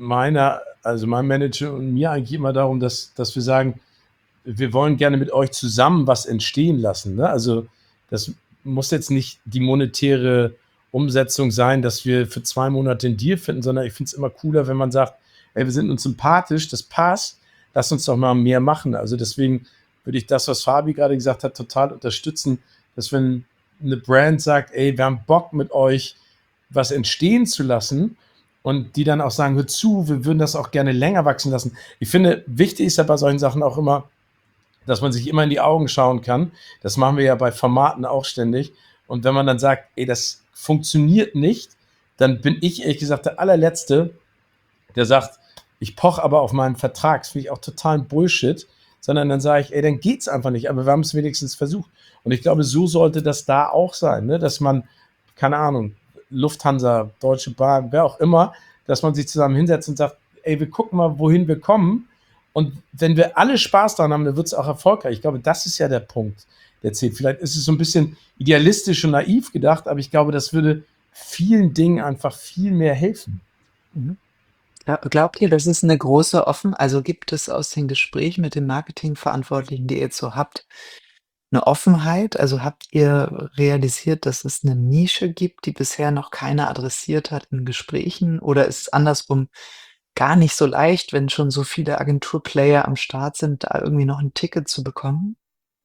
S4: meinem Manager und mir eigentlich immer darum, dass wir sagen, wir wollen gerne mit euch zusammen was entstehen lassen, ne? Also, das muss jetzt nicht die monetäre Umsetzung sein, dass wir für 2 Monate 'n Deal finden, sondern ich finde es immer cooler, wenn man sagt: „Ey, wir sind uns sympathisch, das passt, lass uns doch mal mehr machen.“ Also, deswegen würde ich das, was Fabi gerade gesagt hat, total unterstützen, dass wenn eine Brand sagt: „Ey, wir haben Bock, mit euch was entstehen zu lassen“, und die dann auch sagen: „Hör zu, wir würden das auch gerne länger wachsen lassen.“ Ich finde, wichtig ist ja bei solchen Sachen auch immer, dass man sich immer in die Augen schauen kann. Das machen wir ja bei Formaten auch ständig. Und wenn man dann sagt: „Ey, das funktioniert nicht“, dann bin ich ehrlich gesagt der Allerletzte, der sagt: „Ich poche aber auf meinen Vertrag.“ Das finde ich auch totalen Bullshit, sondern dann sage ich: „Ey, dann geht's einfach nicht, aber wir haben es wenigstens versucht.“ Und ich glaube, so sollte das da auch sein, ne? Dass man, keine Ahnung, Lufthansa, Deutsche Bahn, wer auch immer, dass man sich zusammen hinsetzt und sagt: „Ey, wir gucken mal, wohin wir kommen. Und wenn wir alle Spaß daran haben, dann wird es auch erfolgreich.“ Ich glaube, das ist ja der Punkt, der zählt. Vielleicht ist es so ein bisschen idealistisch und naiv gedacht, aber ich glaube, das würde vielen Dingen einfach viel mehr helfen.
S1: Mhm. Glaubt ihr, das ist 'ne große also, gibt es aus den Gesprächen mit den Marketingverantwortlichen, die ihr jetzt so habt, 'ne Offenheit? Also, habt ihr realisiert, dass es 'ne Nische gibt, die bisher noch keiner adressiert hat in Gesprächen? Oder ist es andersrum gar nicht so leicht, wenn schon so viele Agenturplayer am Start sind, da irgendwie noch 'n Ticket zu bekommen?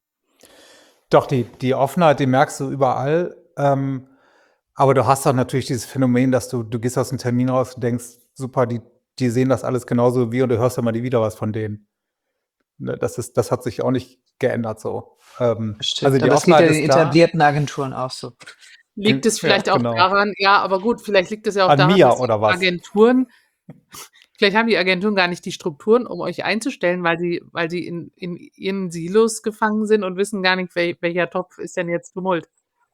S5: Doch, die Offenheit, die merkst du überall, aber du hast auch natürlich dieses Phänomen, dass du gehst aus dem Termin raus und denkst: „Super, die sehen das alles genauso wie wir“, und du hörst immer nie wieder was von denen. Ne, das hat sich auch nicht geändert so. Also,
S1: Stimmt,
S5: die
S1: aber es geht ja
S5: Offenheit
S1: den
S5: ist da.
S1: etablierten Agenturen auch so.
S3: Liegt es
S5: Ja,
S3: vielleicht auch
S5: genau.
S3: daran, ja, aber gut, vielleicht liegt es ja auch
S5: An
S3: daran,
S5: mir
S3: dass die
S5: oder was?
S3: Agenturen vielleicht haben die Agenturen gar nicht die Strukturen, um euch einzustellen, weil sie in ihren Silos gefangen sind und wissen gar nicht, welcher Topf ist denn jetzt Tumult.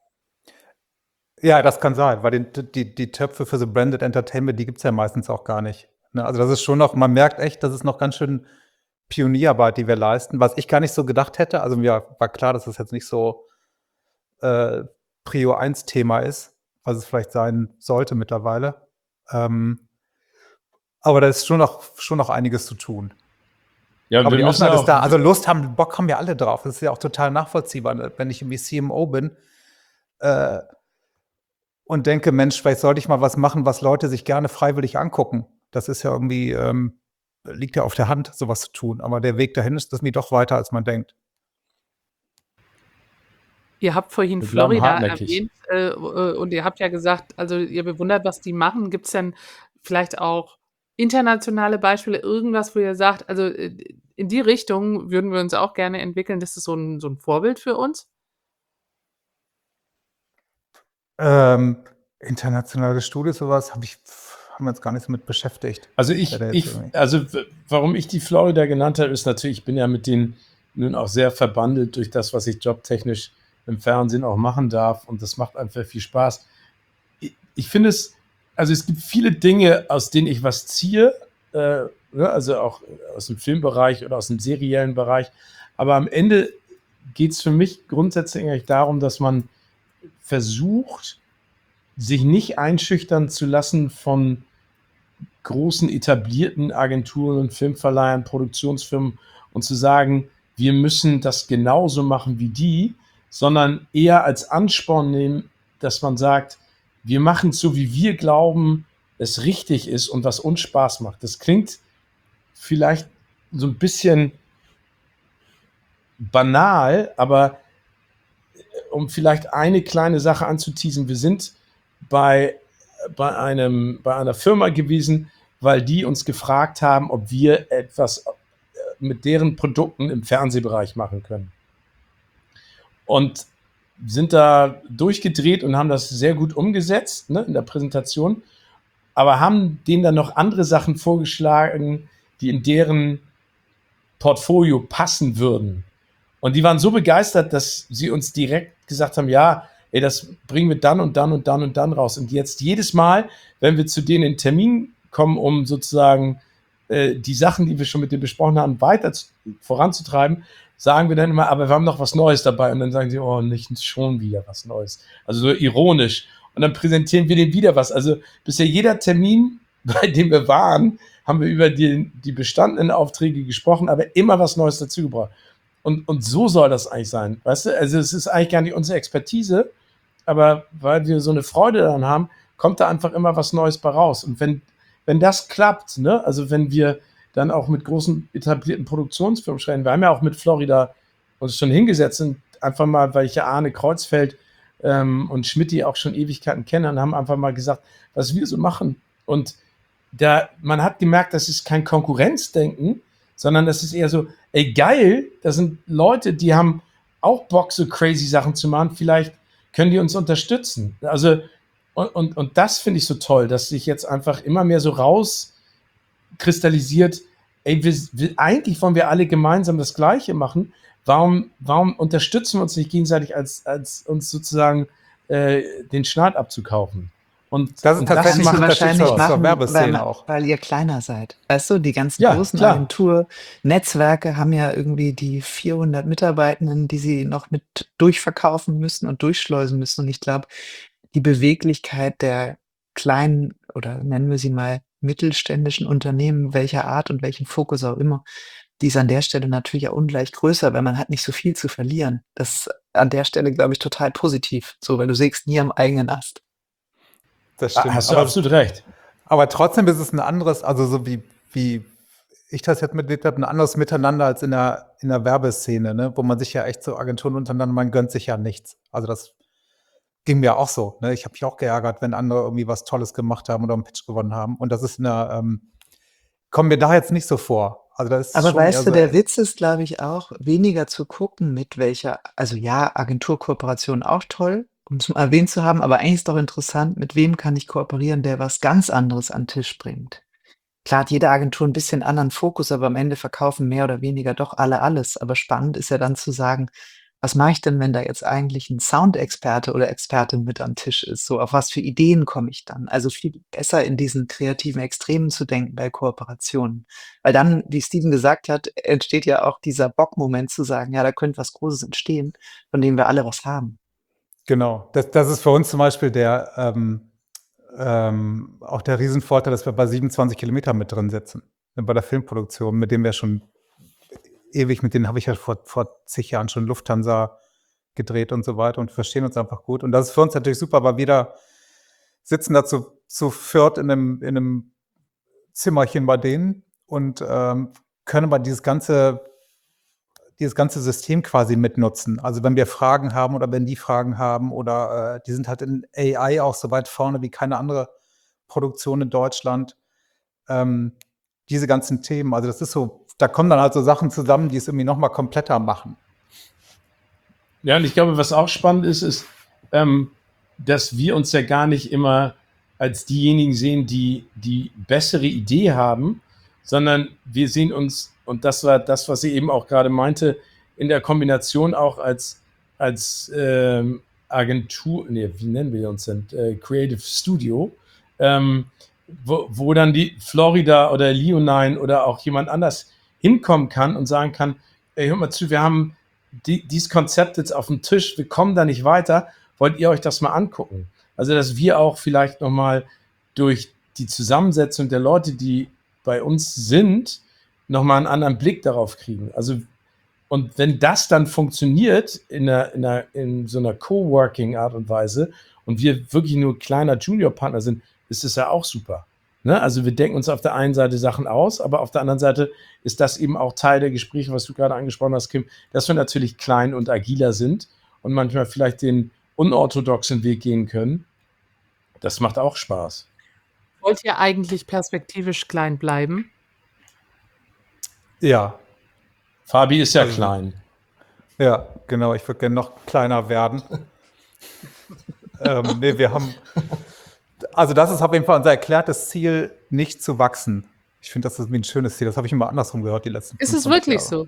S5: Ja, das kann sein, weil die Töpfe für so Branded Entertainment, die gibt's ja meistens auch gar nicht, ne? Also, das ist schon noch, man merkt echt, das ist noch ganz schön Pionierarbeit, die wir leisten, was ich gar nicht so gedacht hätte. Also, mir war klar, dass das jetzt nicht so, äh, Prio 1 Thema ist, was es vielleicht sein sollte mittlerweile. Ähm, aber da ist schon noch einiges zu tun.
S4: Ja, und
S5: Aber
S4: wir
S5: die
S4: müssen
S5: Offenheit ist
S4: auch,
S5: da. Also, Bock haben wir alle drauf. Das ist ja auch total nachvollziehbar, ne? Wenn ich irgendwie CMO bin, äh, und denke: „Mensch, vielleicht sollte ich mal was machen, was Leute sich gerne freiwillig angucken.“ Das ist ja irgendwie, liegt ja auf der Hand, so was zu tun. Aber der Weg dahin ist irgendwie doch weiter, als man denkt.
S3: Ihr habt vorhin
S4: wir bleiben
S3: Florida
S4: hartnäckig.
S3: erwähnt, und ihr habt ja gesagt, also, ihr bewundert, was die machen. Gibt's denn vielleicht auch internationale Beispiele, irgendwas, wo ihr sagt: „Also, in die Richtung würden wir uns auch gerne entwickeln. Das ist so 'n Vorbild für uns?“
S5: Ähm Internationale Studie, sowas haben wir uns gar nicht so mit beschäftigt.
S4: Also
S5: Wer da jetzt irgendwie-
S4: warum ich die Florida genannt habe, ist natürlich, ich bin ja mit denen nun auch sehr verbandelt durch das, was ich jobtechnisch im Fernsehen auch machen darf, und das macht einfach viel Spaß. Ich finde es gibt viele Dinge, aus denen ich was ziehe, also auch aus dem Filmbereich oder aus dem seriellen Bereich, aber am Ende geht es für mich grundsätzlich eigentlich darum, dass man versucht, sich nicht einschüchtern zu lassen von großen etablierten Agenturen und Filmverleihern, Produktionsfirmen, und zu sagen, wir müssen das genauso machen wie die, sondern eher als Ansporn nehmen, dass man sagt, wir machen es so, wie wir glauben, es richtig ist und was uns Spaß macht. Das klingt vielleicht so ein bisschen banal, aber um vielleicht eine kleine Sache anzuteasen, wir sind bei einer Firma gewesen, weil die uns gefragt haben, ob wir etwas mit deren Produkten im Fernsehbereich machen können. Und sind da durchgedreht und haben das sehr gut umgesetzt, ne, in der Präsentation, aber haben denen dann noch andere Sachen vorgeschlagen, die in deren Portfolio passen würden. Und die waren so begeistert, dass sie uns direkt gesagt haben, ja, ey, das bringen wir dann und dann und dann und dann raus. Und jetzt jedes Mal, wenn wir zu denen in Termin kommen, um sozusagen die Sachen, die wir schon mit denen besprochen haben, weiter voranzutreiben, sagen wir dann immer, aber wir haben noch was Neues dabei. Und dann sagen sie, oh, nicht schon wieder was Neues. Also so ironisch. Und dann präsentieren wir denen wieder was. Also bisher jeder Termin, bei dem wir waren, haben wir über die bestandenen Aufträge gesprochen, aber immer was Neues dazu gebracht. Und so soll das eigentlich sein, weißt du? Also es ist eigentlich gar nicht unsere Expertise, aber weil wir so eine Freude daran haben, kommt da einfach immer was Neues bei raus. Und wenn das klappt, ne, also wenn wir dann auch mit großen etablierten Produktionsfirmen sprechen, wir haben ja auch mit Florida uns schon hingesetzt und einfach mal, weil ich ja Arne Kreuzfeld und Schmidti auch schon Ewigkeiten kenne, und haben einfach mal gesagt, was wir so machen. Und man hat gemerkt, das ist kein Konkurrenzdenken, sondern das ist eher so, ey, geil, das sind Leute, die haben auch Bock, so crazy Sachen zu machen, vielleicht können die uns unterstützen. Also, und das finde ich so toll, dass sich jetzt einfach immer mehr so rauskristallisiert, ey, eigentlich wollen wir alle gemeinsam das Gleiche machen, warum unterstützen wir uns nicht gegenseitig, als uns sozusagen den Schneid abzukaufen? Und
S5: Das ist tatsächlich
S1: Kannst du
S5: macht
S1: wahrscheinlich
S5: zur
S1: machen,
S5: Werbeszene auch.
S1: weil ihr kleiner seid. Weißt du, die ganzen
S4: Ja,
S1: großen
S4: klar.
S1: Agenturnetzwerke haben ja irgendwie die 400 Mitarbeitenden, die sie noch mit durchverkaufen müssen und durchschleusen müssen. Und ich glaube, die Beweglichkeit der kleinen oder nennen wir sie mal mittelständischen Unternehmen, welcher Art und welchen Fokus auch immer, die ist an der Stelle natürlich auch ungleich größer, weil man hat nicht so viel zu verlieren. Das ist an der Stelle, glaube ich, total positiv, so, weil du sägst nie am eigenen Ast.
S5: Das stimmt.
S4: Hast du absolut recht.
S5: Aber trotzdem ist es ein anderes, also so wie ich das jetzt miterlebt habe, ein anderes Miteinander als in der Werbeszene, ne? Wo man sich ja echt so Agenturen untereinander, man gönnt sich ja nichts. Also das ging mir auch so. Ne? Ich habe mich auch geärgert, wenn andere irgendwie was Tolles gemacht haben oder einen Pitch gewonnen haben. Und das ist kommt mir da jetzt nicht so vor. Also das ist
S1: Aber
S5: schon eher
S1: weißt du,
S5: so,
S1: der Witz ist, glaube ich, auch, weniger zu gucken, mit welcher, also ja, Agenturkooperation auch toll, um es mal erwähnt zu haben, aber eigentlich ist doch interessant, mit wem kann ich kooperieren, der was ganz anderes an den Tisch bringt. Klar hat jede Agentur ein bisschen anderen Fokus, aber am Ende verkaufen mehr oder weniger doch alle alles. Aber spannend ist ja dann zu sagen, was mache ich denn, wenn da jetzt eigentlich ein Soundexperte oder Expertin mit am Tisch ist? So, auf was für Ideen komme ich dann? Also viel besser in diesen kreativen Extremen zu denken bei Kooperationen. Weil dann, wie Steven gesagt hat, entsteht ja auch dieser Bockmoment zu sagen, ja, da könnte was Großes entstehen, von dem wir alle was haben.
S5: genau. Das ist für uns zum Beispiel auch der Riesenvorteil, dass wir bei 27 Kilometer mit drin sitzen. Bei der Filmproduktion, mit dem wir schon ewig, mit denen habe ich ja vor zig Jahren schon Lufthansa gedreht und so weiter und verstehen uns einfach gut. Und das ist für uns natürlich super, weil wir da sitzen da zu viert in einem Zimmerchen bei denen und können mal dieses ganze System quasi mitnutzen. Also wenn wir Fragen haben oder wenn die Fragen haben oder die sind halt in AI auch so weit vorne wie keine andere Produktion in Deutschland. Diese ganzen Themen, also das ist so, da kommen dann halt so Sachen zusammen, die es irgendwie noch mal kompletter machen.
S4: Ja, und ich glaube, was auch spannend ist, dass wir uns ja gar nicht immer als diejenigen sehen, die die bessere Idee haben, sondern wir sehen uns, und das war das, was sie eben auch gerade meinte, in der Kombination auch als Agentur, wie nennen wir uns denn? Creative Studio, wo dann die Florida oder Leonine oder auch jemand anders hinkommen kann und sagen kann, ey, hört mal zu, wir haben dieses Konzept jetzt auf dem Tisch, wir kommen da nicht weiter, wollt ihr euch das mal angucken? Also, dass wir auch vielleicht nochmal durch die Zusammensetzung der Leute, die bei uns sind, nochmal einen anderen Blick darauf kriegen. Also, und wenn das dann funktioniert in so einer Coworking-Art und Weise und wir wirklich nur kleiner Junior-Partner sind, ist es ja auch super. Ne? Also wir denken uns auf der einen Seite Sachen aus, aber auf der anderen Seite ist das eben auch Teil der Gespräche, was du gerade angesprochen hast, Kim, dass wir natürlich klein und agiler sind und manchmal vielleicht den unorthodoxen Weg gehen können. Das macht auch Spaß.
S3: Wollt ihr eigentlich perspektivisch klein bleiben?
S5: Ja,
S4: Fabi ist ja
S5: Also-
S4: klein.
S5: ja, genau. Ich würde gerne noch kleiner werden. Nee, wir haben, also das ist auf jeden Fall unser erklärtes Ziel, nicht zu wachsen. Ich finde, das ist irgendwie ein schönes Ziel. Das habe ich immer andersrum gehört, die letzten
S3: Ist es
S5: 25
S3: wirklich
S5: Jahre.
S3: so?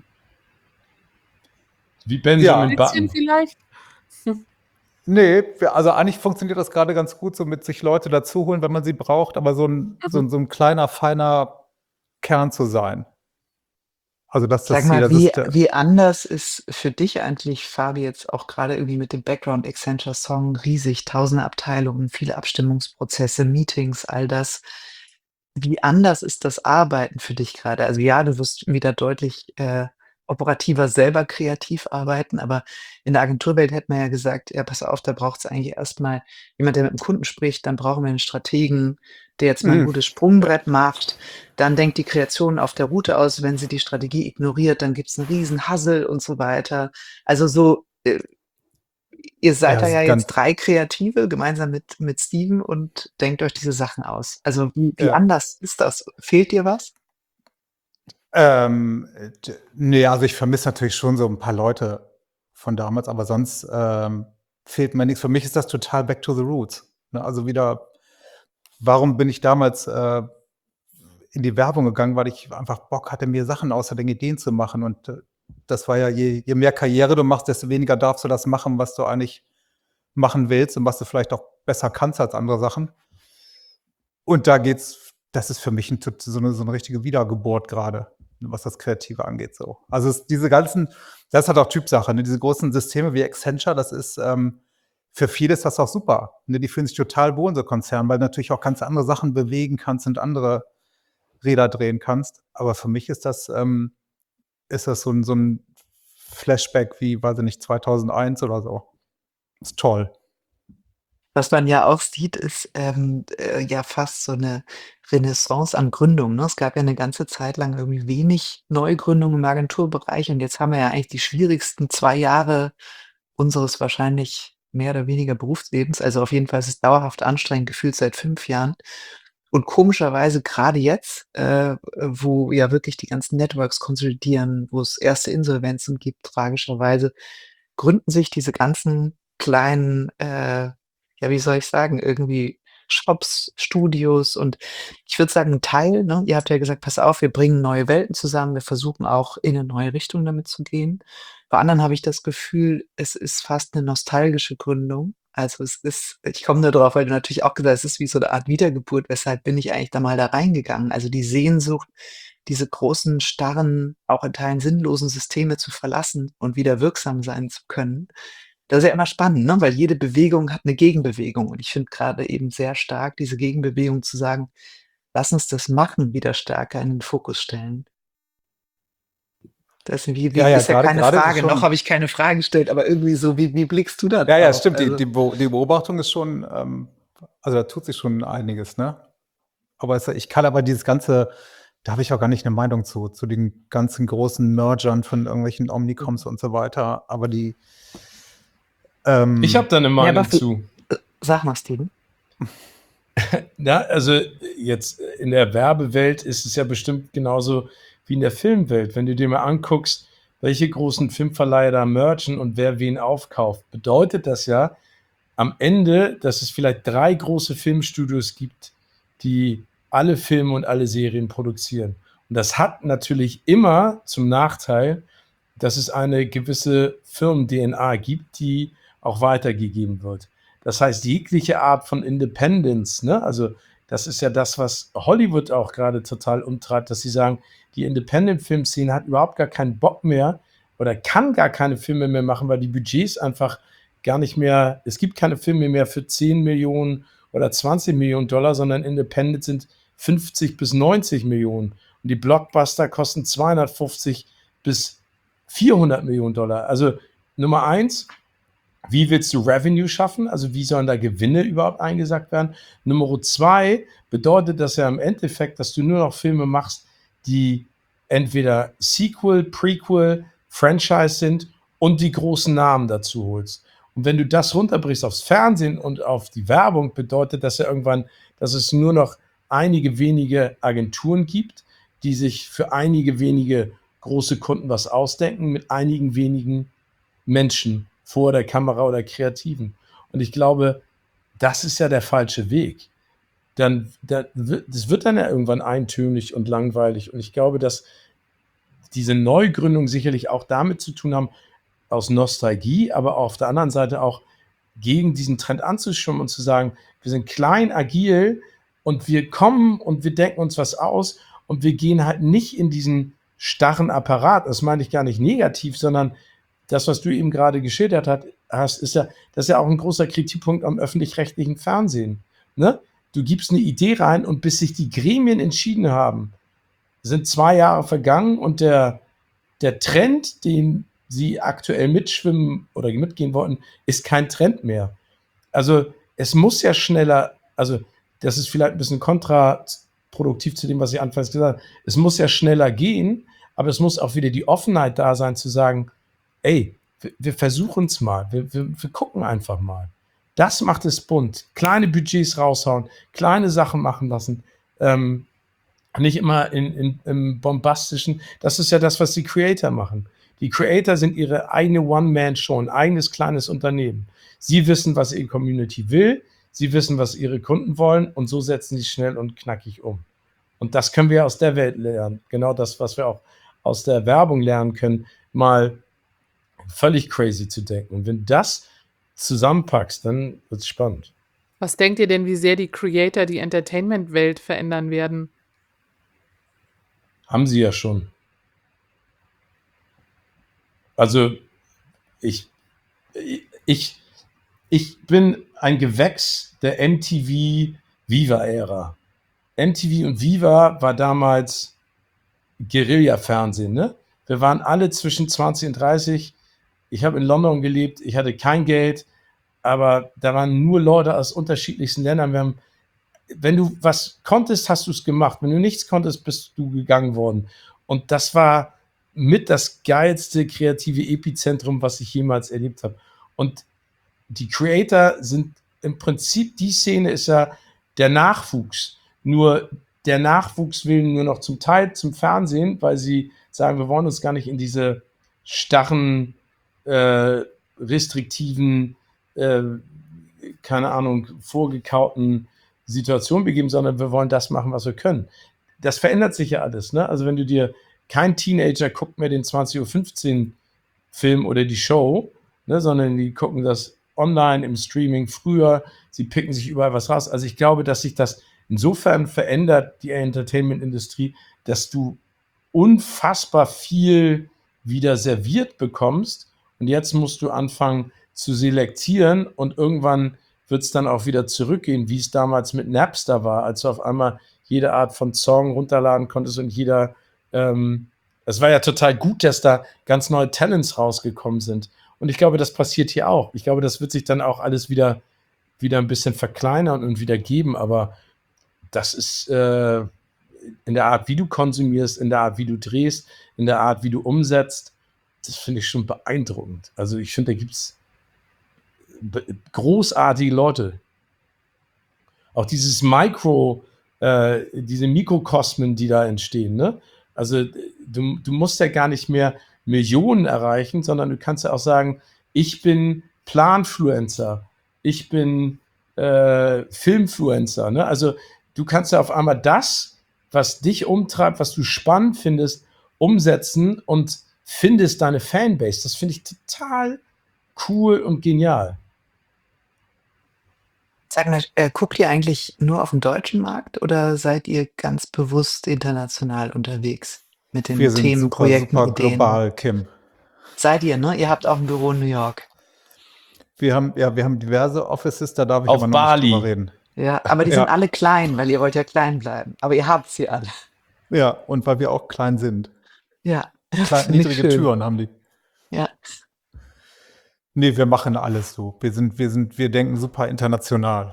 S4: Wie Benjamin
S5: Ja.
S3: Ein bisschen
S4: Button.
S3: vielleicht?
S5: Nee, also eigentlich funktioniert das gerade ganz gut, so mit sich Leute dazu holen, wenn man sie braucht, aber so ein kleiner, feiner Kern zu sein. Also das ist das
S1: Sag
S5: Ziel.
S1: mal,
S5: Das ist
S1: wie anders ist für dich eigentlich, Fabi, jetzt auch gerade irgendwie mit dem Background Accenture Song riesig, tausende Abteilungen, viele Abstimmungsprozesse, Meetings, all das. Wie anders ist das Arbeiten für dich gerade? Also ja, du wirst wieder deutlich, operativer selber kreativ arbeiten, aber in der Agenturwelt hätte man ja gesagt: „Ja, pass auf, da braucht's eigentlich erst mal jemand, der mit dem Kunden spricht, dann brauchen wir einen Strategen, der jetzt mal 'n gutes Sprungbrett macht. Dann denkt die Kreation auf der Route aus, wenn sie die Strategie ignoriert, dann gibt's 'n riesen Hassel“ und so weiter. Also so, ihr seid
S5: Ja,
S1: da
S5: es
S1: ja
S5: ist
S1: jetzt
S5: ganz
S1: 3 Kreative gemeinsam mit Steven und denkt euch diese Sachen aus. Also wie
S5: Ja.
S1: anders ist das? Fehlt dir was?
S5: Ne, also ich vermisse natürlich schon so ein paar Leute von damals, aber sonst, fehlt mir nichts. Für mich ist das total back to the roots, ne? Also wieder, warum bin ich damals, in die Werbung gegangen? Weil ich einfach Bock hatte, mir Sachen außer den Ideen zu machen und, das war ja, je mehr Karriere du machst, desto weniger darfst du das machen, was du eigentlich machen willst und was du vielleicht auch besser kannst als andere Sachen. Und das ist für mich so 'ne richtige Wiedergeburt gerade, was das Kreative angeht so. Also, das ist halt auch Typsache, ne? Diese großen Systeme wie Accenture, das ist, für viele ist das auch super, ne? Die fühlen sich total wohl in so Konzernen, weil du natürlich auch ganz andere Sachen bewegen kannst und andere Räder drehen kannst. Aber für mich ist das so 'n Flashback wie, weiß ich nicht, 2001 oder so. Ist toll.
S1: Was man ja auch sieht, ist, ja fast so 'ne Renaissance an Gründungen, ne? Es gab ja 'ne ganze Zeit lang irgendwie wenig Neugründungen im Agenturbereich und jetzt haben wir ja eigentlich die schwierigsten 2 Jahre unseres wahrscheinlich mehr oder weniger Berufslebens. Also, auf jeden Fall ist es dauerhaft anstrengend, gefühlt seit 5 Jahren. Und komischerweise grade jetzt, wo ja wirklich die ganzen Networks konsolidieren, wo es erste Insolvenzen gibt, tragischerweise, gründen sich diese ganzen kleinen, ja, wie soll ich sagen, irgendwie Shops, Studios und ich würde sagen, 'n Teil, ne, ihr habt ja gesagt: „Pass auf, wir bringen neue Welten zusammen, wir versuchen auch in 'ne neue Richtung damit zu gehen.“ Bei anderen habe ich das Gefühl, es ist fast 'ne nostalgische Gründung. Also, es ist ich komme nur drauf, weil du natürlich auch gesagt hast, es ist wie so 'ne Art Wiedergeburt. Weshalb bin ich eigentlich da mal da reingegangen? Also, die Sehnsucht, diese großen, starren, auch in Teilen sinnlosen Systeme zu verlassen und wieder wirksam sein zu können. Das ist ja immer spannend, ne, weil jede Bewegung hat 'ne Gegenbewegung und ich finde grade eben sehr stark diese Gegenbewegung zu sagen: „Lass uns das Machen wieder stärker in den Fokus stellen.“ Das wie
S5: Ja, ja,
S1: ist ja keine
S5: grade ist es
S1: Frage, noch
S5: schon.
S1: habe ich keine Frage gestellt, aber irgendwie so, wie blickst du da
S5: Ja, ja,
S1: drauf?
S5: stimmt.
S1: Also
S5: Die Beobachtung ist schon, also da tut sich schon einiges, ne? Ich kann aber dieses ganze, da habe ich auch gar nicht 'ne Meinung zu den ganzen großen Mergern von irgendwelchen Omnicoms und so weiter. Aber
S4: Ich habe da eine
S1: ja,
S4: Meinung
S1: aber
S4: zu.
S1: sag mal, Steven.
S4: Ja, also jetzt in der Werbewelt ist es ja bestimmt genauso wie in der Filmwelt. Wenn du dir mal anguckst, welche großen Filmverleiher da mergen und wer wen aufkauft, bedeutet das ja, am Ende, dass es vielleicht 3 große Filmstudios gibt, die alle Filme und alle Serien produzieren. Und das hat natürlich immer zum Nachteil, dass es eine gewisse Firmen-DNA gibt, die auch weitergegeben wird. Das heißt, jegliche Art von Independence, ne? Also das ist ja das, was Hollywood auch gerade total umtreibt, dass sie sagen, die Independent-Filmszene hat überhaupt gar keinen Bock mehr oder kann gar keine Filme mehr machen, weil die Budgets einfach gar nicht mehr, es gibt keine Filme mehr für 10 Millionen oder 20 Millionen Dollar, sondern Independent sind 50 bis 90 Millionen. Und die Blockbuster kosten 250 bis 400 Millionen Dollar. Also Nummer 1, wie willst du Revenue schaffen? Also wie sollen da Gewinne überhaupt eingesackt werden? Nummer 2 bedeutet das ja im Endeffekt, dass du nur noch Filme machst, die entweder Sequel, Prequel, Franchise sind und die großen Namen dazu holst. Und wenn du das runterbrichst aufs Fernsehen und auf die Werbung, bedeutet das ja irgendwann, dass es nur noch einige wenige Agenturen gibt, die sich für einige wenige große Kunden was ausdenken, mit einigen wenigen Menschen vor der Kamera oder Kreativen. Und ich glaube, das ist ja der falsche Weg. Das wird dann ja irgendwann eintönig und langweilig. Und ich glaube, dass diese Neugründungen sicherlich auch damit zu tun haben, aus Nostalgie, aber auf der anderen Seite auch gegen diesen Trend anzuschwimmen und zu sagen, wir sind klein, agil und wir kommen und wir denken uns was aus und wir gehen halt nicht in diesen starren Apparat. Das meine ich gar nicht negativ, sondern das, was du eben gerade geschildert hast, das ist ja auch ein großer Kritikpunkt am öffentlich-rechtlichen Fernsehen. Ne? Du gibst eine Idee rein und bis sich die Gremien entschieden haben, sind 2 Jahre vergangen und der Trend, den sie aktuell mitschwimmen oder mitgehen wollten, ist kein Trend mehr. Also es muss ja schneller, also das ist vielleicht ein bisschen kontraproduktiv zu dem, was ich anfangs gesagt habe, es muss ja schneller gehen, aber es muss auch wieder die Offenheit da sein, zu sagen, ey, wir versuchen es mal, wir gucken einfach mal. Das macht es bunt. Kleine Budgets raushauen, kleine Sachen machen lassen, nicht immer im bombastischen. Das ist ja das, was die Creator machen. Die Creator sind ihre eigene One-Man-Show, ein eigenes kleines Unternehmen. Sie wissen, was ihre Community will, sie wissen, was ihre Kunden wollen und so setzen sie schnell und knackig um. Und das können wir aus der Welt lernen. Genau das, was wir auch aus der Werbung lernen können, mal völlig crazy zu denken. Und wenn du das zusammenpackst, dann wird es spannend.
S3: Was denkt ihr denn, wie sehr die Creator die Entertainment-Welt verändern werden?
S4: Haben sie ja schon. Also ich bin ein Gewächs der MTV-Viva-Ära. MTV und Viva war damals Guerilla-Fernsehen, ne? Wir waren alle zwischen 20 und 30. Ich habe in London gelebt, ich hatte kein Geld, aber da waren nur Leute aus unterschiedlichsten Ländern. Wenn du was konntest, hast du es gemacht. Wenn du nichts konntest, bist du gegangen worden. Und das war mit das geilste kreative Epizentrum, was ich jemals erlebt habe. Und die Creator sind im Prinzip, die Szene ist ja der Nachwuchs. Nur der Nachwuchs will nur noch zum Teil zum Fernsehen, weil sie sagen, wir wollen uns gar nicht in diese starren, restriktiven, keine Ahnung, vorgekauten Situationen begeben, sondern wir wollen das machen, was wir können. Das verändert sich ja alles. Ne? Also wenn du dir, kein Teenager guckt mehr den 20:15 Uhr Film oder die Show, ne, sondern die gucken das online im Streaming früher, sie picken sich überall was raus. Also ich glaube, dass sich das insofern verändert, die Entertainment-Industrie, dass du unfassbar viel wieder serviert bekommst und jetzt musst du anfangen zu selektieren und irgendwann wird es dann auch wieder zurückgehen, wie es damals mit Napster war, als du auf einmal jede Art von Song runterladen konntest und jeder, es war ja total gut, dass da ganz neue Talents rausgekommen sind. Und ich glaube, das passiert hier auch. Ich glaube, das wird sich dann auch alles wieder ein bisschen verkleinern und wieder geben, aber das ist in der Art, wie du konsumierst, in der Art, wie du drehst, in der Art, wie du umsetzt, das finde ich schon beeindruckend. Also ich finde, da gibt es großartige Leute. Auch dieses diese Mikrokosmen, die da entstehen, ne? Also du musst ja gar nicht mehr Millionen erreichen, sondern du kannst ja auch sagen, ich bin Planfluencer, ich bin Filmfluencer. Ne? Also du kannst ja auf einmal das, was dich umtreibt, was du spannend findest, umsetzen und findest deine Fanbase. Das finde ich total cool und genial.
S1: Sag mal, guckt ihr eigentlich nur auf den deutschen Markt oder seid ihr ganz bewusst international unterwegs mit
S5: Wir
S1: den
S5: sind
S1: Themen,
S5: super,
S1: Projekten,
S5: super
S1: Ideen?
S5: global, Kim.
S1: Seid ihr, ne? Ihr habt auch ein Büro in New York.
S5: Wir haben diverse Offices, da darf ich
S4: Auf
S5: aber noch
S4: Bali.
S5: nicht drüber reden.
S1: Ja, aber die
S5: Ja.
S1: sind alle klein, weil ihr wollt ja klein bleiben. Aber ihr habt sie alle.
S5: Ja, und weil wir auch klein sind.
S1: Ja,
S5: Klein,
S1: nicht
S5: niedrige
S1: schön.
S5: Türen haben die.
S1: Ja.
S5: Nee, wir machen alles so. Wir denken super international.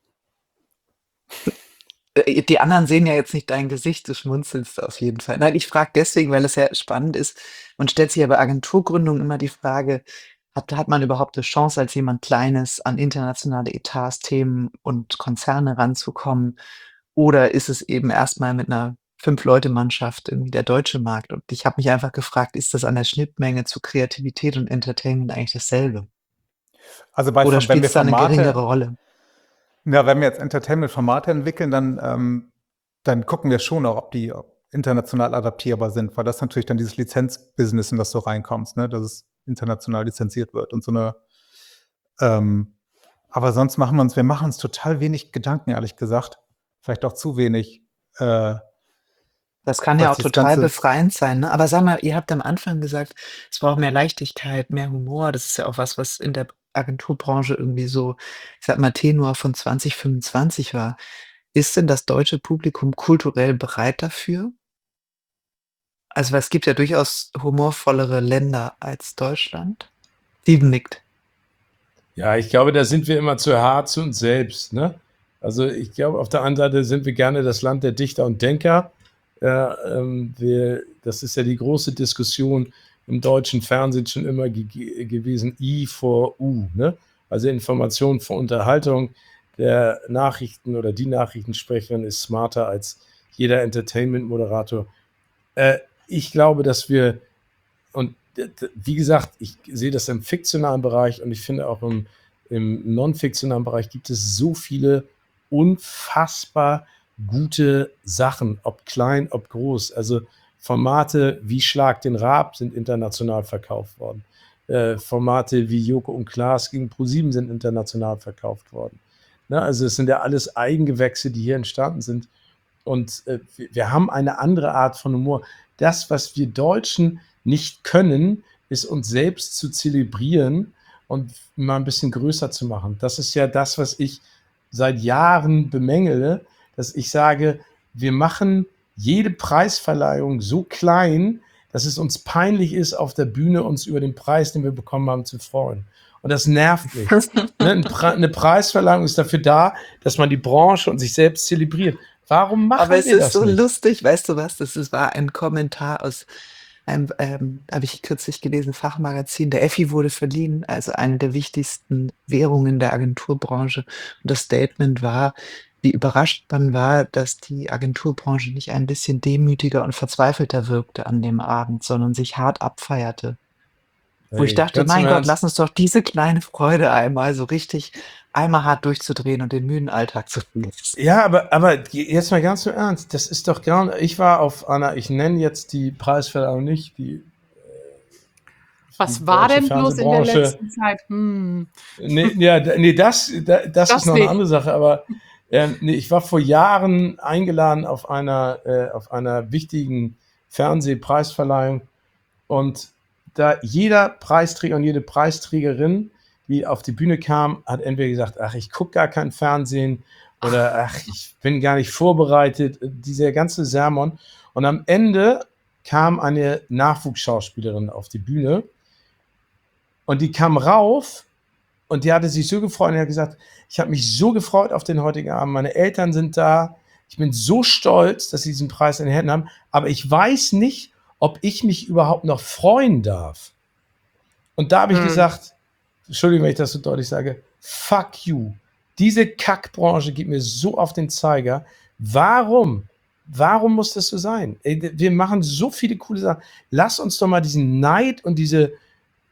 S1: Die anderen sehen ja jetzt nicht dein Gesicht, du schmunzelst auf jeden Fall. Nein, ich frage deswegen, weil es ja spannend ist. Man stellt sich ja bei Agenturgründung immer die Frage, hat man überhaupt eine Chance, als jemand Kleines an internationale Etats, Themen und Konzerne ranzukommen? Oder ist es eben erstmal mit einer 5-Leute-Mannschaft irgendwie der deutsche Markt? Und ich habe mich einfach gefragt, ist das an der Schnittmenge zu Kreativität und Entertainment eigentlich dasselbe?
S5: Also
S1: Oder
S5: wenn
S1: spielt
S5: wir
S1: es da eine geringere
S5: Formate,
S1: Rolle?
S5: ja, wenn wir jetzt Entertainment-Formate entwickeln, dann gucken wir schon auch, ob die international adaptierbar sind, weil das natürlich dann dieses Lizenzbusiness, in das du reinkommst, ne, dass es international lizenziert wird und so eine. Aber sonst machen wir uns total wenig Gedanken, ehrlich gesagt. Vielleicht auch zu wenig.
S1: Das kann ja
S5: Was
S1: auch
S5: dieses
S1: total
S5: ganze-
S1: befreiend sein, ne? Aber sag mal, ihr habt am Anfang gesagt, es braucht mehr Leichtigkeit, mehr Humor. Das ist ja auch was in der Agenturbranche irgendwie so, ich sage mal, Tenor von 2025 war. Ist denn das deutsche Publikum kulturell bereit dafür? Also, weil es gibt ja durchaus humorvollere Länder als Deutschland. Steven nickt.
S4: Ja, ich glaube, da sind wir immer zu hart zu uns selbst. Ne? Also ich glaube, auf der einen Seite sind wir gerne das Land der Dichter und Denker. Das ist ja die große Diskussion im deutschen Fernsehen schon immer gewesen, I vor U. Ne? Also Information vor Unterhaltung. Der Nachrichten- oder die Nachrichtensprecherin ist smarter als jeder Entertainment-Moderator. Ich glaube, dass wir, und wie gesagt, ich sehe das im fiktionalen Bereich und ich finde auch im non-fiktionalen Bereich gibt es so viele unfassbar gute Sachen, ob klein, ob groß. Also Formate wie Schlag den Raab sind international verkauft worden. Formate wie Joko und Klaas gegen ProSieben sind international verkauft worden. Ne? Also es sind ja alles Eigengewächse, die hier entstanden sind. Und wir haben eine andere Art von Humor. Das, was wir Deutschen nicht können, ist uns selbst zu zelebrieren und mal ein bisschen größer zu machen. Das ist ja das, was ich seit Jahren bemängele, dass ich sage, wir machen jede Preisverleihung so klein, dass es uns peinlich ist, auf der Bühne uns über den Preis, den wir bekommen haben, zu freuen. Und das nervt mich. Ne? Eine Preisverleihung ist dafür da, dass man die Branche und sich selbst zelebriert. Warum machen
S1: Aber es
S4: wir
S1: ist
S4: das
S1: so
S4: nicht?
S1: lustig, weißt du was? War ein Kommentar aus einem, habe ich kürzlich gelesen, Fachmagazin. Der Effi wurde verliehen, also eine der wichtigsten Währungen der Agenturbranche. Und das Statement war, wie überrascht man war, dass die Agenturbranche nicht ein bisschen demütiger und verzweifelter wirkte an dem Abend, sondern sich hart abfeierte. Wo ich
S4: Hey,
S1: dachte,
S4: ganz im
S1: mein Gott,
S4: Ernst.
S1: lass uns doch diese kleine Freude einmal so richtig einmal hart durchzudrehen und den müden Alltag zu vergessen.
S4: Ja, aber jetzt mal ganz im Ernst, das ist doch gar nicht, ich war auf einer, ich nenne jetzt die Preisverleihung nicht,
S3: Was
S4: die
S3: war
S4: deutsche
S3: denn bloß in der
S4: Fernsehbranche.
S3: letzten Zeit?
S4: Das
S3: Das
S4: ist noch eine
S3: nicht.
S4: andere Sache, aber ich war vor Jahren eingeladen auf einer wichtigen Fernsehpreisverleihung und da jeder Preisträger und jede Preisträgerin, die auf die Bühne kam, hat entweder gesagt, ach, ich gucke gar kein Fernsehen oder ach, ich bin gar nicht vorbereitet, dieser ganze Sermon. Und am Ende kam eine Nachwuchsschauspielerin auf die Bühne und die kam rauf und die hatte sich so gefreut und hat gesagt, ich habe mich so gefreut auf den heutigen Abend, meine Eltern sind da, ich bin so stolz, dass sie diesen Preis in den Händen haben, aber ich weiß nicht, ob ich mich überhaupt noch freuen darf. Und da habe ich gesagt, Entschuldigung, wenn ich das so deutlich sage, fuck you. Diese Kackbranche geht mir so auf den Zeiger. Warum? Warum muss das so sein? Wir machen so viele coole Sachen. Lass uns doch mal diesen Neid und diese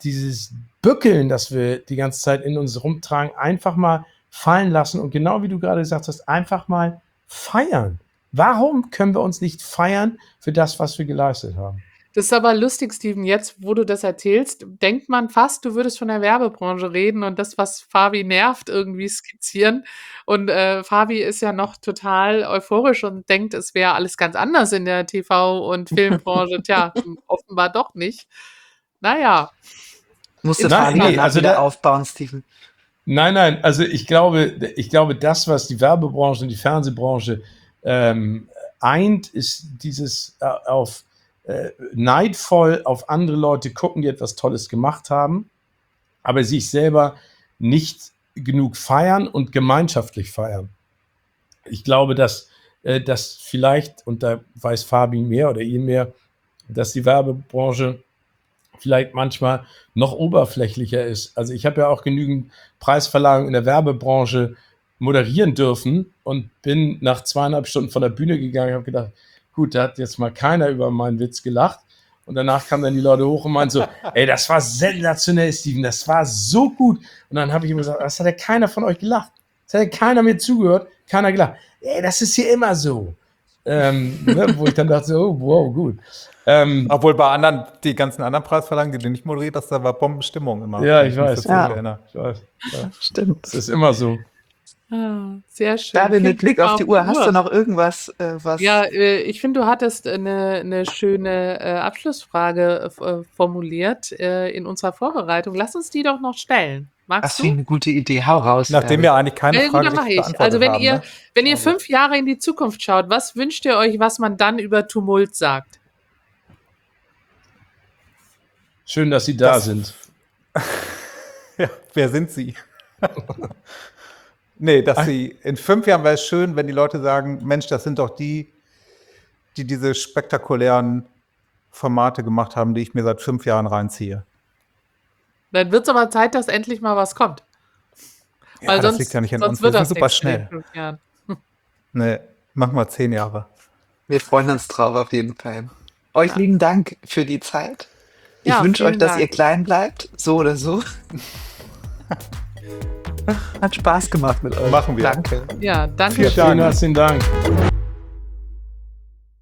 S4: dieses Bückeln, das wir die ganze Zeit in uns rumtragen, einfach mal fallen lassen und genau wie du gerade gesagt hast, einfach mal feiern. Warum können wir uns nicht feiern für das, was wir geleistet haben?
S3: Das ist aber lustig, Steven. Jetzt, wo du das erzählst, denkt man fast, du würdest von der Werbebranche reden und das, was Fabi nervt, irgendwie skizzieren. Und Fabi ist ja noch total euphorisch und denkt, es wäre alles ganz anders in der TV- und Filmbranche. Tja, offenbar doch nicht. Naja,
S1: Musste
S3: Nein,
S1: Fabi
S3: nee,
S1: danach
S4: also
S1: wieder
S4: da-
S1: aufbauen, Steven.
S4: Nein, also ich glaube, das, was die Werbebranche und die Fernsehbranche eint, ist dieses neidvoll auf andere Leute gucken, die etwas Tolles gemacht haben, aber sich selber nicht genug feiern und gemeinschaftlich feiern. Ich glaube, dass vielleicht, und da weiß Fabi mehr oder ihr mehr, dass die Werbebranche vielleicht manchmal noch oberflächlicher ist. Also ich habe ja auch genügend Preisverleihungen in der Werbebranche moderieren dürfen und bin nach 2,5 Stunden von der Bühne gegangen und habe gedacht, gut, da hat jetzt mal keiner über meinen Witz gelacht. Und danach kamen dann die Leute hoch und meinten so, ey, das war sensationell, Steven, das war so gut. Und dann habe ich immer gesagt, das hat ja keiner von euch gelacht. Das hat ja keiner mir zugehört, keiner gelacht. Ey, das ist hier immer so. Wo ich dann dachte, so, oh, wow, gut.
S5: Obwohl bei anderen, die ganzen anderen Preisverleihungen, die du nicht moderiert hast, da war Bombenstimmung immer.
S4: Ja,
S5: wenn
S4: ich
S5: mich
S4: weiß.
S5: dazu
S1: Ja.
S5: erinnere.
S4: Ich weiß, ja,
S1: Stimmt.
S4: das ist immer so.
S3: sehr schön.
S1: David, mit
S3: Vielen
S1: Blick
S3: Dank
S1: auf die Uhr, hast du noch irgendwas, was...
S3: Ja, ich finde, du hattest eine schöne Abschlussfrage formuliert in unserer Vorbereitung. Lass uns die doch noch stellen.
S1: Das
S3: Magst
S1: finde ich
S3: du?
S1: eine gute Idee. Hau raus.
S5: Nachdem
S1: David.
S5: wir eigentlich keine
S3: Gut,
S5: Frage
S3: dann mache
S5: richtig
S3: ich.
S5: beantwortet
S3: Also wenn
S5: haben,
S3: ihr,
S5: ne?
S3: wenn ihr
S5: Also.
S3: 5 Jahre in die Zukunft schaut, was wünscht ihr euch, was man dann über Tumult sagt?
S4: Schön, dass Sie da
S5: Das-
S4: sind.
S5: Ja, wer sind Sie? Nee, dass sie in 5 Jahren wäre es schön, wenn die Leute sagen, Mensch, das sind doch die diese spektakulären Formate gemacht haben, die ich mir seit 5 Jahren reinziehe.
S3: Dann wird es aber Zeit, dass endlich mal was kommt.
S5: Ja,
S3: Weil
S5: das
S3: sonst,
S5: liegt ja nicht an
S3: sonst
S5: uns.
S3: wird
S5: Wir
S3: das
S5: sind super
S3: nichts in den
S5: schnell.
S3: 5 Jahren.
S5: Nee, mach mal 10 Jahre.
S1: Wir freuen uns drauf auf jeden Fall. Euch
S3: Ja.
S1: lieben Dank für die Zeit. Ich
S3: Ja,
S1: wünsche euch,
S3: vielen
S1: dass
S3: Dank.
S1: ihr klein bleibt, so oder so. Hat Spaß gemacht mit euch.
S5: Machen wir.
S1: Danke.
S3: Ja, danke.
S5: Vielen Dank.
S4: Vielen herzlichen Dank.